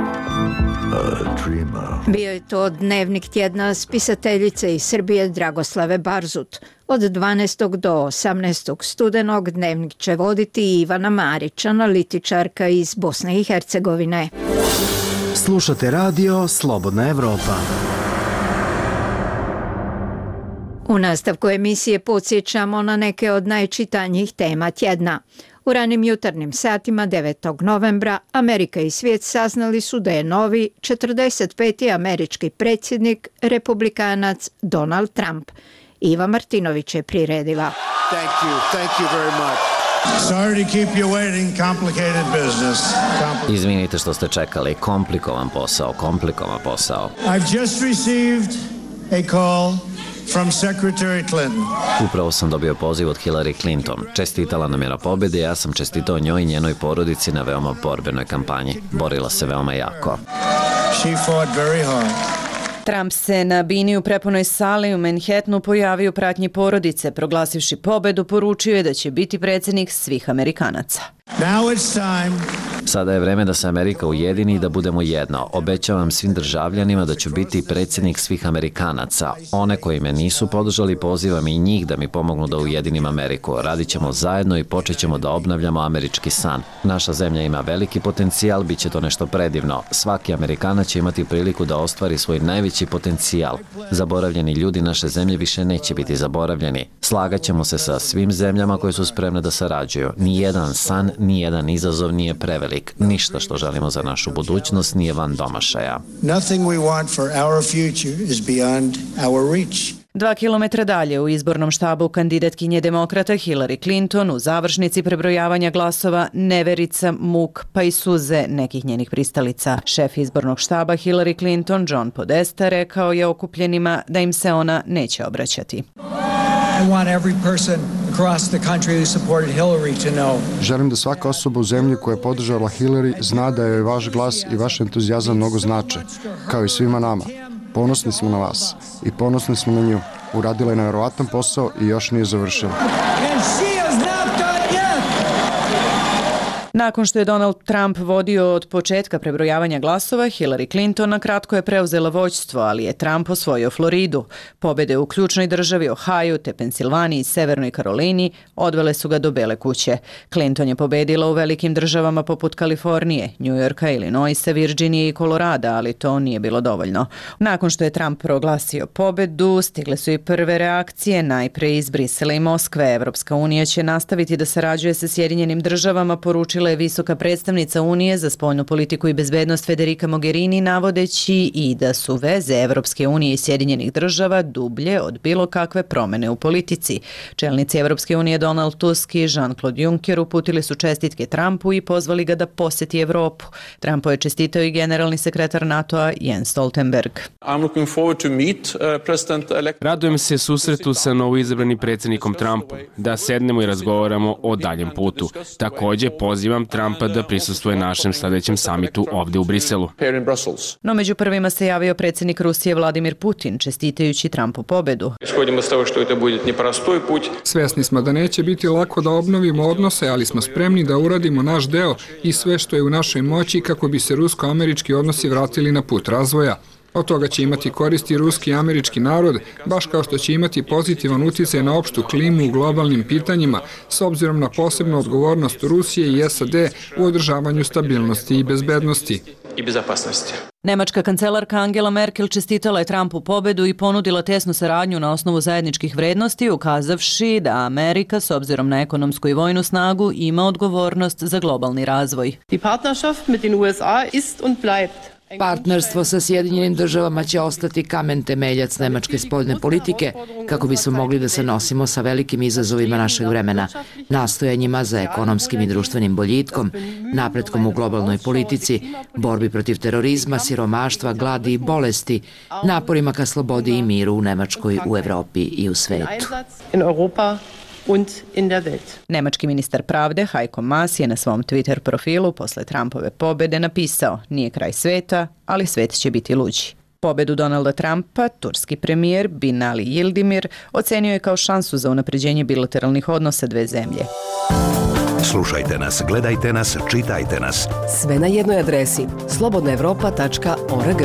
Bio je to dnevnik tjedna spisateljice iz Srbije Dragoslave Barzut. Od dvanaestog do osamnaestog studenog dnevnik će voditi Ivana Marić, analitičarka iz Bosne i Hercegovine. Slušate radio Slobodna Evropa. U nastavku emisije podsjećamo na neke od najčitanjih tema tjedna. U ranim jutarnjim satima devetog novembra Amerika i svijet saznali su da je novi četrdeset peti američki predsjednik republikanac Donald Trump. Iva Martinović je priredila. Thank you. Thank you very much. Sorry to keep you waiting. Complicated business. Compl- Izvinite što ste čekali. Komplikovan posao, komplikovan posao. I've just received a call from Secretary Clinton. Upravo sam dobio poziv od Hillary Clinton. Čestitala nam je na pobjedi, ja sam čestitao njoj i njenoj porodici na veoma borbenoj kampanji. Borila se veoma jako. She fought very hard. Trump se na bini u prepunoj sali u Manhattanu pojavio u pratnji porodice. Proglasivši pobedu, poručio je da će biti predsjednik svih Amerikanaca. Now it's time. Sada je vreme da se Amerika ujedini i da budemo jedno. Obećavam svim državljanima da ću biti predsjednik svih Amerikanaca. One koji me nisu podržali, pozivam i njih da mi pomognu da ujedinim Ameriku. Radit ćemo zajedno i počet ćemo da obnavljamo američki san. Naša zemlja ima veliki potencijal, bit će to nešto predivno. Svaki Amerikanac će imati priliku da ostvari svoj najveći potencijal. Zaboravljeni ljudi naše zemlje više neće biti zaboravljeni. Slagat ćemo se sa svim zemljama koje su spremne da sarađuju. Nijedan san, nijedan izazov nije prevelik. Ništa što želimo za našu budućnost nije van domašaja. Nothing we want for our future is beyond our reach. Dva kilometra dalje u izbornom štabu kandidatkinje demokrata Hillary Clinton u završnici prebrojavanja glasova neverica, muk pa i suze nekih njenih pristalica. Šef izbornog štaba Hillary Clinton, John Podesta, rekao je okupljenima da im se ona neće obraćati. I want every person across the country who supported Hillary to know. Želim da svaka osoba u zemlji koja je podržala Hillary zna da joj vaš glas i vaš entuzijazam mnogo znače, kao i svima nama. Ponosni smo na vas i ponosni smo na nju. Uradila je nevjerovatan posao i još nije završila. Nakon što je Donald Trump vodio od početka prebrojavanja glasova, Hillary Clinton na kratko je preuzela vođstvo, ali je Trump osvojio Floridu. Pobjede u ključnoj državi Ohio, te Pensilvaniji i Severnoj Karolini odvele su ga do Bele kuće. Clinton je pobedila u velikim državama poput Kalifornije, New Yorka, Illinoisa, Virginije i Kolorada, ali to nije bilo dovoljno. Nakon što je Trump proglasio pobedu, stigle su i prve reakcije, najpre iz Brisela i Moskve. Evropska unija će nastaviti da sarađuje sa Sjedinjenim državama, poručila je visoka predstavnica Unije za spoljnu politiku i bezbednost Federica Mogherini, navodeći i da su veze Evropske unije i Sjedinjenih država dublje od bilo kakve promene u politici. Čelnici Evropske unije Donald Tusk i Jean-Claude Juncker uputili su čestitke Trumpu i pozvali ga da posjeti Evropu. Trumpu je čestitao i generalni sekretar NATO-a Jens Stoltenberg. Radujem se susretu sa novoizabranim predsjednikom Trumpom, da sednemo i razgovaramo o daljem putu. Također pozivam Trumpa da prisustvuje našem sljedećem samitu ovdje u Briselu. No među prvima se javio predsjednik Rusije Vladimir Putin, čestitajući Trumpu pobedu. Svjesni smo da neće biti lako da obnovimo odnose, ali smo spremni da uradimo naš deo i sve što je u našoj moći kako bi se rusko-američki odnosi vratili na put razvoja. Od toga će imati koristi ruski i američki narod, baš kao što će imati pozitivan utjecaj na opštu klimu u globalnim pitanjima, s obzirom na posebnu odgovornost Rusije i S A D u održavanju stabilnosti i bezbednosti. Nemačka kancelarka Angela Merkel čestitala je Trumpu pobedu i ponudila tesnu saradnju na osnovu zajedničkih vrednosti, ukazavši da Amerika, s obzirom na ekonomsku i vojnu snagu, ima odgovornost za globalni razvoj. Die Partnerschaft mit den U S A ist und bleibt. Partnerstvo sa Sjedinjenim državama će ostati kamen temeljac nemačke spoljne politike kako bismo mogli da se nosimo sa velikim izazovima našeg vremena, nastojanjima za ekonomskim i društvenim boljitkom, napretkom u globalnoj politici, borbi protiv terorizma, siromaštva, gladi i bolesti, naporima ka slobodi i miru u Nemačkoj, u Evropi i u svetu. und in der Welt. Nemački ministar pravde Heiko Maas je na svom Twitter profilu posle Trumpove pobjede napisao: nije kraj sveta, ali svet će biti luđi. Pobedu Donalda Trumpa, turski premijer Binali Yildirim ocenio je kao šansu za unapređenje bilateralnih odnosa dve zemlje. Slušajte nas, gledajte nas, čitajte nas. Sve na jednoj adresi slobodna evropa tačka org.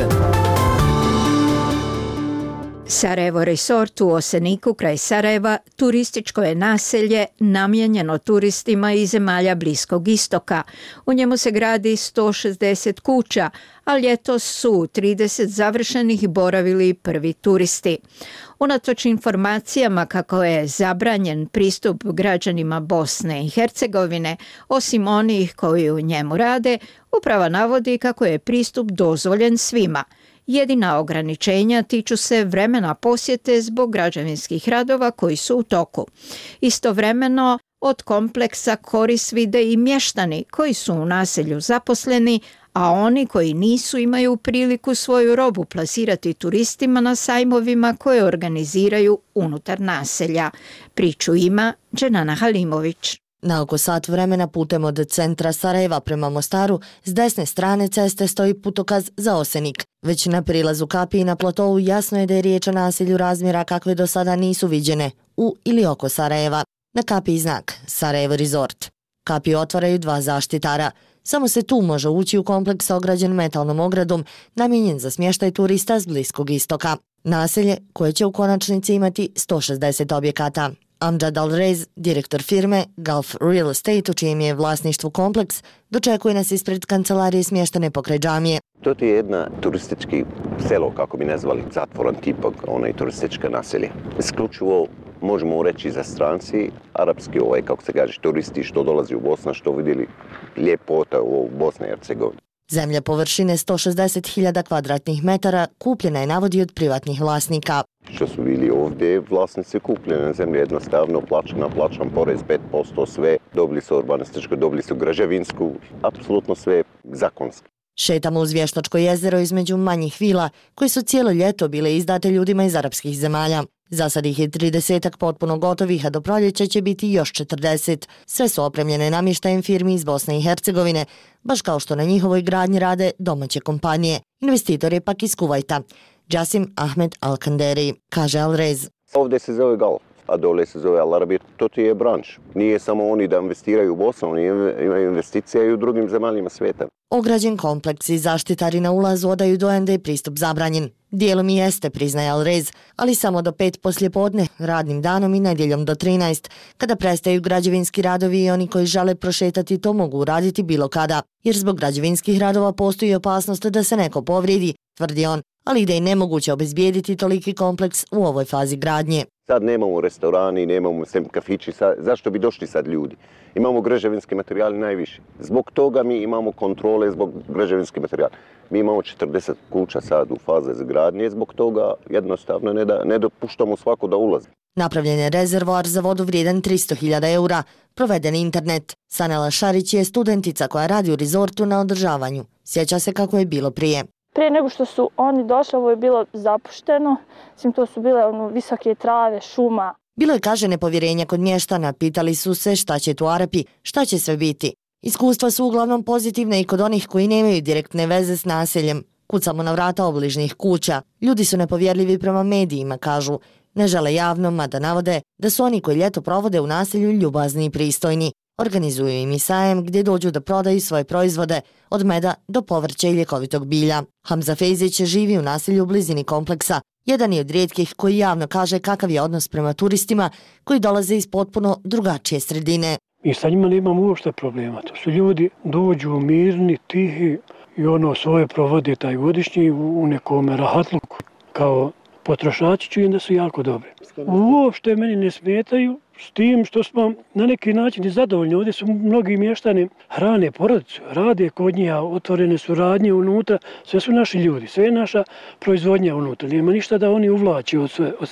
Sarajevo Resort u Oseniku kraj Sarajeva turističko je naselje namijenjeno turistima iz zemalja Bliskog istoka. U njemu se gradi sto šezdeset kuća, a ljetos su u trideset završenih boravili prvi turisti. Unatoč informacijama kako je zabranjen pristup građanima Bosne i Hercegovine, osim onih koji u njemu rade, uprava navodi kako je pristup dozvoljen svima. Jedina ograničenja tiču se vremena posjete zbog građevinskih radova koji su u toku. Istovremeno, od kompleksa korist vide i mještani koji su u naselju zaposleni, a oni koji nisu imaju priliku svoju robu plasirati turistima na sajmovima koje organiziraju unutar naselja. Priču ima Dženana Halimović. Na oko sat vremena putem od centra Sarajeva prema Mostaru s desne strane ceste stoji putokaz za Osenik. Već na prilazu Kapiji na platovu jasno je da je riječ o naselju razmjera kakve do sada nisu viđene u ili oko Sarajeva. Na Kapiji znak Sarajevo Resort. Kapiju otvaraju dva zaštitara. Samo se tu može ući u kompleks ograđen metalnom ogradom namijenjen za smještaj turista s Bliskog istoka. Naselje koje će u konačnici imati sto šezdeset objekata. Amjad Al-Rez, direktor firme Gulf Real Estate, u čijem je vlasništvu kompleks, dočekuje nas ispred kancelarije smještene pokraj džamije. To je jedna turistički selo, kako bi nazvali, zatvoran tipak, onaj turistička naselje. Isključivo možemo reći za stranci, arapski, ovaj, kako se kaže, turisti što dolazi u Bosnu, što vidjeli ljepota u Bosni i Hercegovini. Zemlja površine sto šezdeset hiljada kvadratnih metara kupljena je navodi od privatnih vlasnika. Što su bili ovdje, vlasnici kupljene zemlje jednostavno plaćana, plaćan porez pet posto, sve, dobili su urbanističku, dobili su građevinsku, apsolutno sve zakonski. Šetamo uz Vještačko jezero između manjih vila koje su cijelo ljeto bile izdate ljudima iz arapskih zemalja. Za sad ih je tridesetak potpuno gotovih, a do proljeća će biti još četrdeset. Sve su opremljene namještajem firmi iz Bosne i Hercegovine, baš kao što na njihovoj gradnji rade domaće kompanije. Investitor je pak iz Kuvajta, Džasim Ahmed Al-Kanderi, kaže Al-Rez. Ovdje se zove Gulf, a dole se zove Al-Arabija. To ti je branš. Nije samo oni da investiraju u Bosnu, oni imaju investicije i u drugim zemaljima svijeta. Ograđen kompleks i zaštitari na ulazu odaju dojam da je pristup zabranjen. Dijelom i jeste, priznaje Al-Rez, ali samo do pet poslijepodne, radnim danom i nedjeljom do trinaest, kada prestaju građevinski radovi i oni koji žele prošetati to mogu raditi bilo kada, jer zbog građevinskih radova postoji opasnost da se neko povrijedi, tvrdi on, ali da je nemoguće obezbijediti toliki kompleks u ovoj fazi gradnje. Sad nemamo restorani, nemamo sem kafići, sad, zašto bi došli sad ljudi? Imamo građevinski materijali najviše. Zbog toga mi imamo kontrole zbog građevinskih materijala. Mi imamo četrdeset kuća sad u faze gradnje, zbog toga jednostavno ne, da, ne dopuštamo svako da ulazi. Napravljen je rezervoar za vodu vrijedan tristo hiljada eura, proveden internet. Sanela Šarić je studentica koja radi u rezortu na održavanju. Sjeća se kako je bilo prije. Prije nego što su oni došli, ovo je bilo zapušteno. Mislim, to su bile ono, visoke trave, šuma. Bilo je, kaže, nepovjerenja kod mještana. Pitali su se šta će tu Arapi, šta će sve biti. Iskustva su uglavnom pozitivne i kod onih koji nemaju direktne veze s naseljem. Kucamo na vrata obližnjih kuća. Ljudi su nepovjerljivi prema medijima, kažu. Ne žele javno, mada navode da su oni koji ljeto provode u naselju ljubazni i pristojni. Organizuju im i sajem gdje dođu da prodaju svoje proizvode, od meda do povrća i ljekovitog bilja. Hamza Fejzić živi u naselju u blizini kompleksa. Jedan je od rijetkih koji javno kaže kakav je odnos prema turistima koji dolaze iz potpuno drugačije sredine. Mi sa njima nemamo uopšte problema. To su ljudi dođu mirni, tihi i ono svoje provode taj godišnji u nekom rahatluku. Kao potrošači čujem da su jako dobri. Uopšte meni ne smetaju s tim što smo na neki način i zadovoljni. Ovdje su mnogi mještani hrane porodicu, rade kod njih, otvorene su radnje unutra, sve su naši ljudi, sve je naša proizvodnja unutra. Nema ništa da oni uvlači od, sve, od sebe.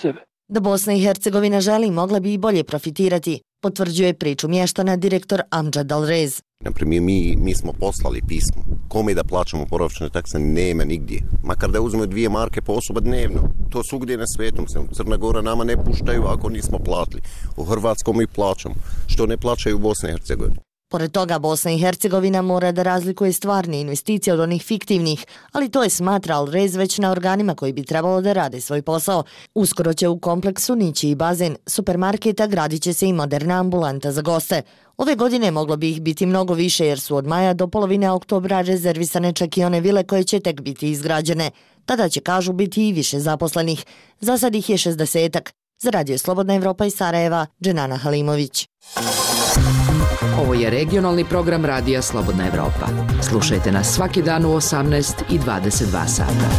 Da Bosna i Hercegovina želi, mogla bi i bolje profitirati, potvrđuje priču mještana direktor Amdžad Alrez. Naprimjer, mi, mi smo poslali pismo. Kome da plaćamo boravišne takse nema nigdje. Makar da uzmemo dvije marke po osoba dnevno. To svugdje na svijetu. Crna Gora nama ne puštaju ako nismo platili. U Hrvatskom mi plaćamo. Što ne plaćaju u Bosni i Hercegovini. Pored toga, Bosna i Hercegovina mora da razlikuje stvarne investicije od onih fiktivnih, ali to je, smatra Alrez, već na organima koji bi trebalo da rade svoj posao. Uskoro će u kompleksu nići i bazen supermarketa, gradit će se i moderna ambulanta za goste. Ove godine moglo bi ih biti mnogo više jer su od maja do polovine oktobra rezervisane čak i one vile koje će tek biti izgrađene. Tada će, kažu, biti i više zaposlenih. Za sad ih je šezdesetak. Za Radio Slobodna Evropa iz Sarajeva, Dženana Halimović. Ovo je regionalni program Radija Slobodna Evropa. Slušajte nas svaki dan u osamnaest i dvadeset dva sata.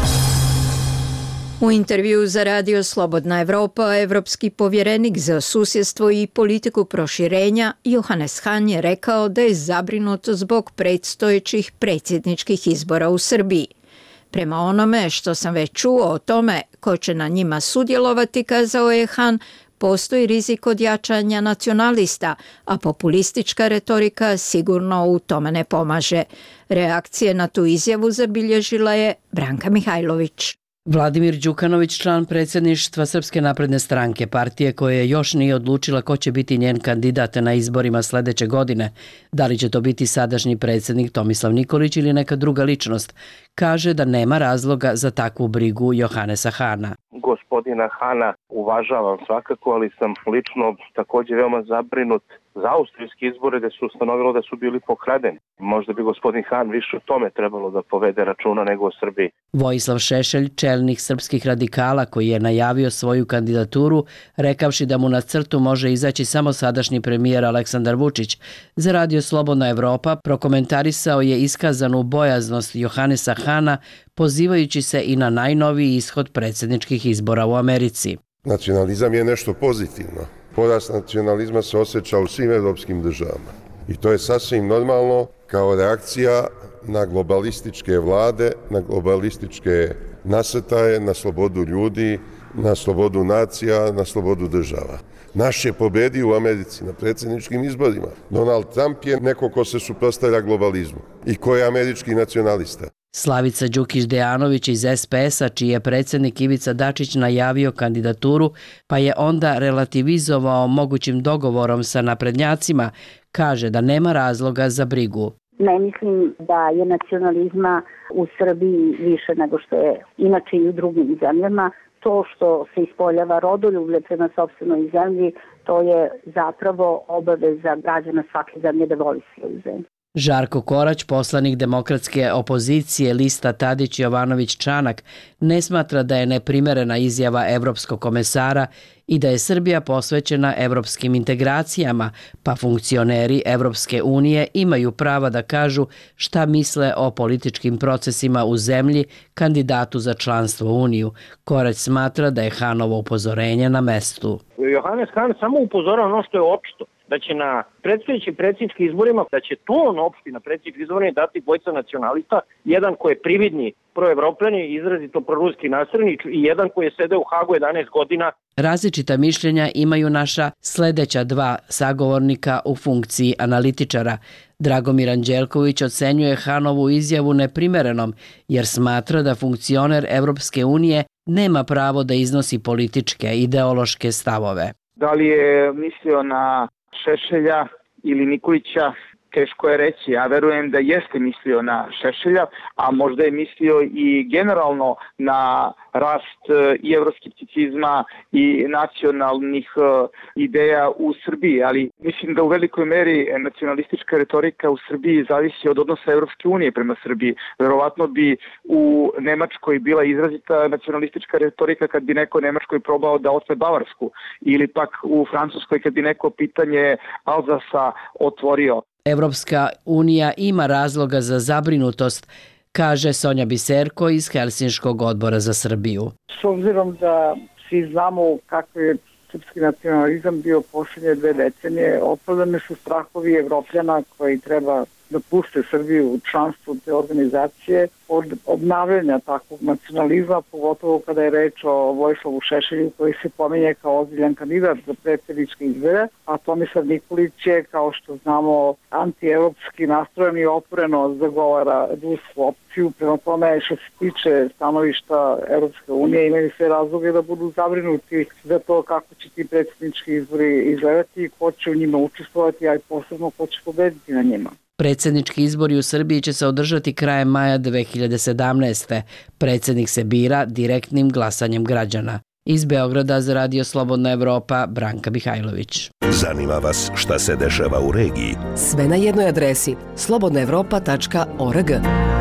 U intervju za Radio Slobodna Evropa, evropski povjerenik za susjedstvo i politiku proširenja Johannes Hahn je rekao da je zabrinut zbog predstojećih predsjedničkih izbora u Srbiji. Prema onome što sam već čuo o tome ko će na njima sudjelovati, kazao je Hahn, postoji rizik od jačanja nacionalista, a populistička retorika sigurno u tome ne pomaže. Reakcije na tu izjavu zabilježila je Branka Mihajlović. Vladimir Đukanović, član predsjedništva Srpske napredne stranke, partije koje još nije odlučila ko će biti njen kandidat na izborima sljedeće godine, da li će to biti sadašnji predsjednik Tomislav Nikolić ili neka druga ličnost, kaže da nema razloga za takvu brigu Johannesa Hahna. Gospodina Hahna uvažavam svakako, ali sam lično također veoma zabrinut za austrijski izbore gdje su ustanovilo da su bili pokradeni. Možda bi gospodin Hahn više o tome trebalo da povede računa nego o Srbiji. Vojislav Šešelj, čelnik srpskih radikala koji je najavio svoju kandidaturu, rekavši da mu na crtu može izaći samo sadašnji premijer Aleksandar Vučić, za Radio Slobodna Evropa prokomentarisao je iskazanu bojaznost Johannesa Hahna, pozivajući se i na najnoviji ishod predsjedničkih izbora u Americi. Nacionalizam je nešto pozitivno. Porast nacionalizma se osjeća u svim evropskim državama. I to je sasvim normalno kao reakcija na globalističke vlade, na globalističke nasrtaje, na slobodu ljudi, na slobodu nacija, na slobodu država. Naš je pobedio u Americi na predsjedničkim izborima. Donald Trump je neko ko se suprotstavlja globalizmu i ko je američki nacionalista. Slavica Đukić-Dejanović iz es pe es-a, čiji je predsjednik Ivica Dačić najavio kandidaturu, pa je onda relativizovao mogućim dogovorom sa naprednjacima, kaže da nema razloga za brigu. Ne mislim da je nacionalizma u Srbiji više nego što je inače i u drugim zemljama. To što se ispoljava rodoljublje prema sopstvenoj zemlji, to je zapravo obaveza građana svake zemlje da voli svoju zemlju. Žarko Korać, poslanik demokratske opozicije lista Tadić-Jovanović-Čanak, ne smatra da je neprimerena izjava evropskog komesara i da je Srbija posvećena evropskim integracijama, pa funkcioneri Evropske unije imaju prava da kažu šta misle o političkim procesima u zemlji kandidatu za članstvo u Uniju. Korać smatra da je Hahnovo upozorenje na mestu. Johannes Hahn samo upozorava ono što je opšto, da će na predstojećim predsjedničkim izborima, da će ton opšti na predsjedničkim izborima dati dvojica nacionalista, jedan koji je prividni proevropljani, izrazito proruski nasrednik i jedan koji je sede u Hagu jedanaest godina. Različita mišljenja imaju naša sljedeća dva sagovornika u funkciji analitičara. Dragomir Anđelković ocenjuje Hahnovu izjavu neprimerenom, jer smatra da funkcioner Evropske unije nema pravo da iznosi političke, ideološke stavove. Da li je mislio na Šešelja ili Nikolića, teško je reći. Ja verujem da jeste mislio na Šešelja, a možda je mislio i generalno na rast i evroskepticizma i nacionalnih ideja u Srbiji, ali mislim da u velikoj meri nacionalistička retorika u Srbiji zavisi od odnosa Evropske unije prema Srbiji. Verovatno bi u Nemačkoj bila izrazita nacionalistička retorika kad bi neko Nemačkoj probao da otme Bavarsku, ili pak u Francuskoj kad bi neko pitanje Alzasa otvorio. Evropska unija ima razloga za zabrinutost, kaže Sonja Biserko iz Helsinškog odbora za Srbiju. S obzirom da svi znamo kako je srpski nacionalizam bio posljednje dve decenije, opravdane su strahovi Evropljana koji treba da puste Srbiju u članstvo te organizacije od obnavljanja takvog nacionalizma, pogotovo kada je reč o Vojislavu Šešelju koji se pominje kao ozbiljan kandidat za predsjedničke izbore, a Tomislav Nikolić je, kao što znamo, antievropski nastrojen i oporeno zagovara rusku opciju. Prema tome, što se tiče stanovišta Evropske unije, imaju sve razloge da budu zabrinuti za to kako će ti predsjednički izbori izgledati i ko će u njima učestvovati, a i posebno ko će pobediti na njima. Predsjednički izbori u Srbiji će se održati krajem maja dve hiljade sedamnaeste. Predsjednik se bira direktnim glasanjem građana. Iz Beograda za Radio Slobodna Evropa, Branka Mihajlović. Zanima vas šta se dešava u regiji? Sve na jednoj adresi slobodna evropa tačka org.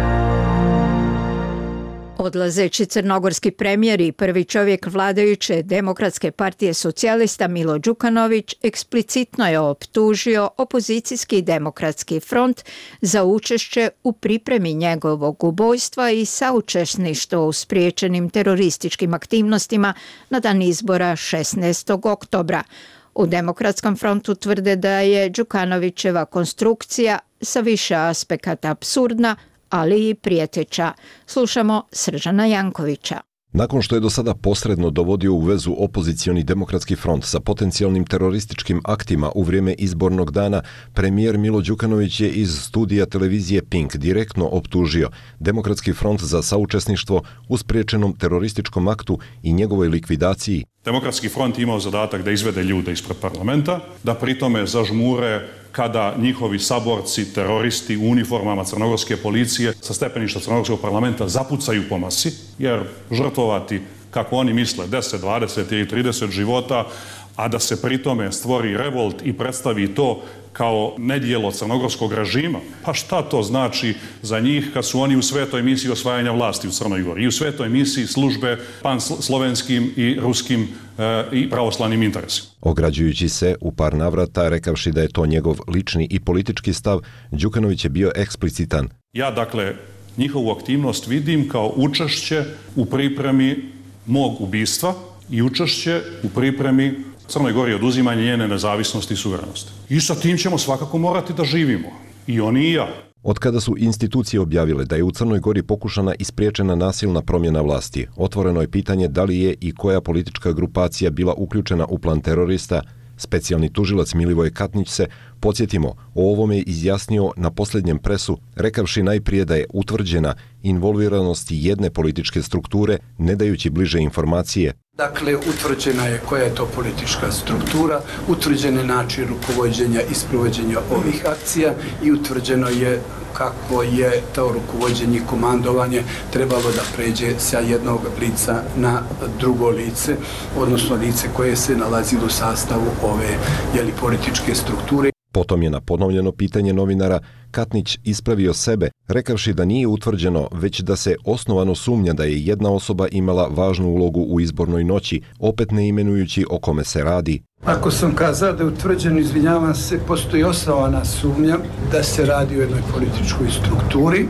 Odlazeći crnogorski premijer i prvi čovjek vladajuće Demokratske partije socijalista Milo Đukanović eksplicitno je optužio opozicijski Demokratski front za učešće u pripremi njegovog ubojstva i saučesništvo u spriječenim terorističkim aktivnostima na dan izbora šesnaestog oktobra. U Demokratskom frontu tvrde da je Đukanovićeva konstrukcija sa više aspekata apsurdna, ali i prijeteća. Slušamo Sržana Jankovića. Nakon što je do sada posredno dovodio u vezu opozicioni Demokratski front sa potencijalnim terorističkim aktima u vrijeme izbornog dana, premijer Milo Đukanović je iz studija televizije Pink direktno optužio Demokratski front za saučesništvo u spriječenom terorističkom aktu i njegovoj likvidaciji. Demokratski front imao zadatak da izvede ljude ispred parlamenta, da pritome zažmure kada njihovi saborci, teroristi u uniformama crnogorske policije sa stepeništa crnogorskog parlamenta zapucaju po masi, jer žrtvovati, kako oni misle, deset, dvadeset ili trideset života, a da se pritome stvori revolt i predstavi to kao nedjelo crnogorskog režima, pa šta to znači za njih kad su oni u svetoj misiji osvajanja vlasti u Crnoj Gori i u svetoj misiji službe panslovenskim i ruskim e, i pravoslavnim interesima. Ograđujući se u par navrata, rekavši da je to njegov lični i politički stav, Đukanović je bio eksplicitan. Ja, dakle, njihovu aktivnost vidim kao učešće u pripremi mog ubistva i učešće u pripremi Crnoj Gori oduzimanje njene nezavisnosti i suverenosti. I sa tim ćemo svakako morati da živimo. I oni i ja. Od kada su institucije objavile da je u Crnoj Gori pokušana i spriječena nasilna promjena vlasti, otvoreno je pitanje da li je i koja politička grupacija bila uključena u plan terorista. Specijalni tužilac Milivoj Katnić se, podsjetimo, o ovome izjasnio na posljednjem presu, rekavši najprije da je utvrđena involviranost jedne političke strukture, ne dajući bliže informacije. Dakle, utvrđena je koja je to politička struktura, utvrđen je način rukovođenja i sprovođenja ovih akcija i utvrđeno je kako je to rukovođenje i komandovanje trebalo da pređe sa jednog lica na drugo lice, odnosno lice koje se nalazi u sastavu ove jeli, političke strukture. Potom je na ponovljeno pitanje novinara Katnić ispravio sebe, rekavši da nije utvrđeno, već da se osnovano sumnja da je jedna osoba imala važnu ulogu u izbornoj noći, opet ne imenujući o kome se radi. Ako sam kazao da je utvrđeno, izvinjavam se, postoji osnovana sumnja da se radi o jednoj političkoj strukturi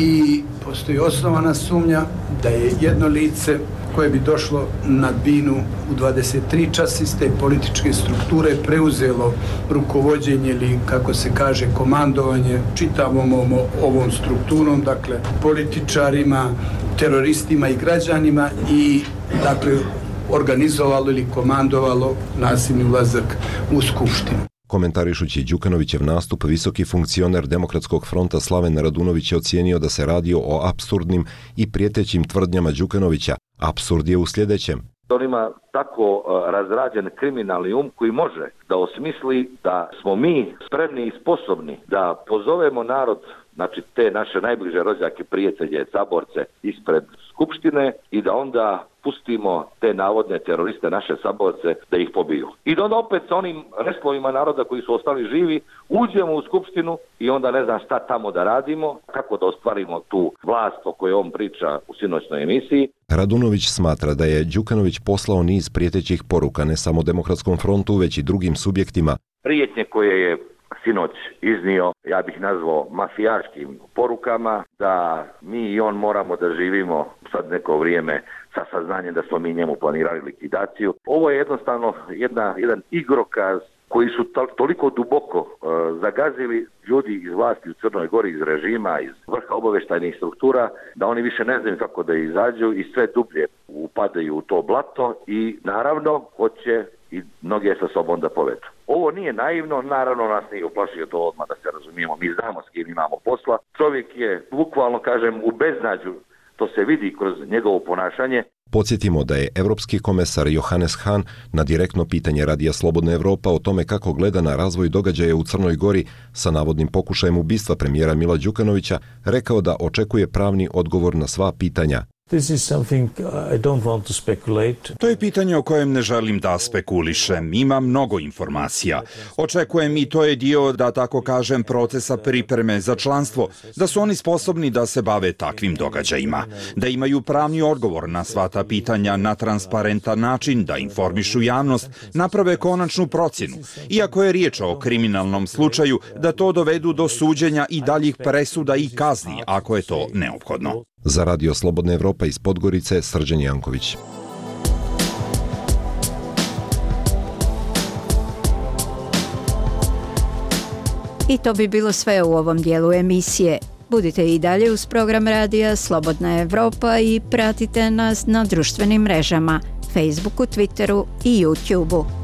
i postoji osnovana sumnja da je jedno lice koje bi došlo na binu u dvadeset tri časa iz te političke strukture preuzelo rukovođenje ili, kako se kaže, komandovanje čitavom ovom, ovom strukturom, dakle političarima, teroristima i građanima i dakle organizovalo ili komandovalo nasilni ulazak u skupštinu. Komentarišući Đukanovićev nastup, visoki funkcioner Demokratskog fronta Slaven Radunović je ocijenio da se radi o apsurdnim i prijetećim tvrdnjama Đukanovića. Apsurd je u sljedećem. On ima tako razrađen kriminalni um koji može da osmisli da smo mi spremni i sposobni da pozovemo narod, znači te naše najbliže rođake, prijatelje, saborce ispred skupštine i da onda pustimo te navodne teroriste, naše saborce, da ih pobiju. I da onda opet sa onim restlovima naroda koji su ostali živi, uđemo u skupštinu i onda ne znam šta tamo da radimo, kako da ostvarimo tu vlast o kojoj on priča u sinoćnoj emisiji. Radunović smatra da je Đukanović poslao niz prijetećih poruka ne samo Demokratskom frontu, već i drugim subjektima. Prijetnje koje je sinoć iznio, ja bih nazvao mafijaškim porukama, da mi i on moramo da živimo sad neko vrijeme sa saznanjem da smo mi njemu planirali likvidaciju. Ovo je jednostavno jedna, jedan igrokaz koji su to, toliko duboko uh, zagazili ljudi iz vlasti u Crnoj Gori, iz režima, iz vrha obaveštajnih struktura, da oni više ne znaju kako da izađu i sve dublje upadaju u to blato i naravno hoće i mnoge sa sobom da povedu. Ovo nije naivno, naravno nas nije uplašio to odmah, da se razumijemo, mi znamo s kim imamo posla. Čovjek je bukvalno, kažem, u beznađu, to se vidi kroz njegovo ponašanje. Podsjetimo da je evropski komesar Johannes Hahn na direktno pitanje Radija Slobodna Evropa o tome kako gleda na razvoj događaja u Crnoj Gori sa navodnim pokušajem ubistva premijera Mila Đukanovića rekao da očekuje pravni odgovor na sva pitanja. This is something I don't want to speculate. To je pitanje o kojem ne želim da spekulišem. Ima mnogo informacija. Očekujem i to je dio, da tako kažem, procesa pripreme za članstvo, da su oni sposobni da se bave takvim događajima, da imaju pravni odgovor na sva ta pitanja na transparentan način, da informišu javnost, naprave konačnu procjenu. Iako je riječ o kriminalnom slučaju, da to dovedu do suđenja i daljih presuda i kazni, ako je to neophodno. Za Radio Slobodna Evropa iz Podgorice, Srđan Janković. I to bi bilo sve u ovom dijelu emisije. Budite i dalje uz program radija Slobodna Evropa i pratite nas na društvenim mrežama, Facebooku, Twitteru i YouTubeu.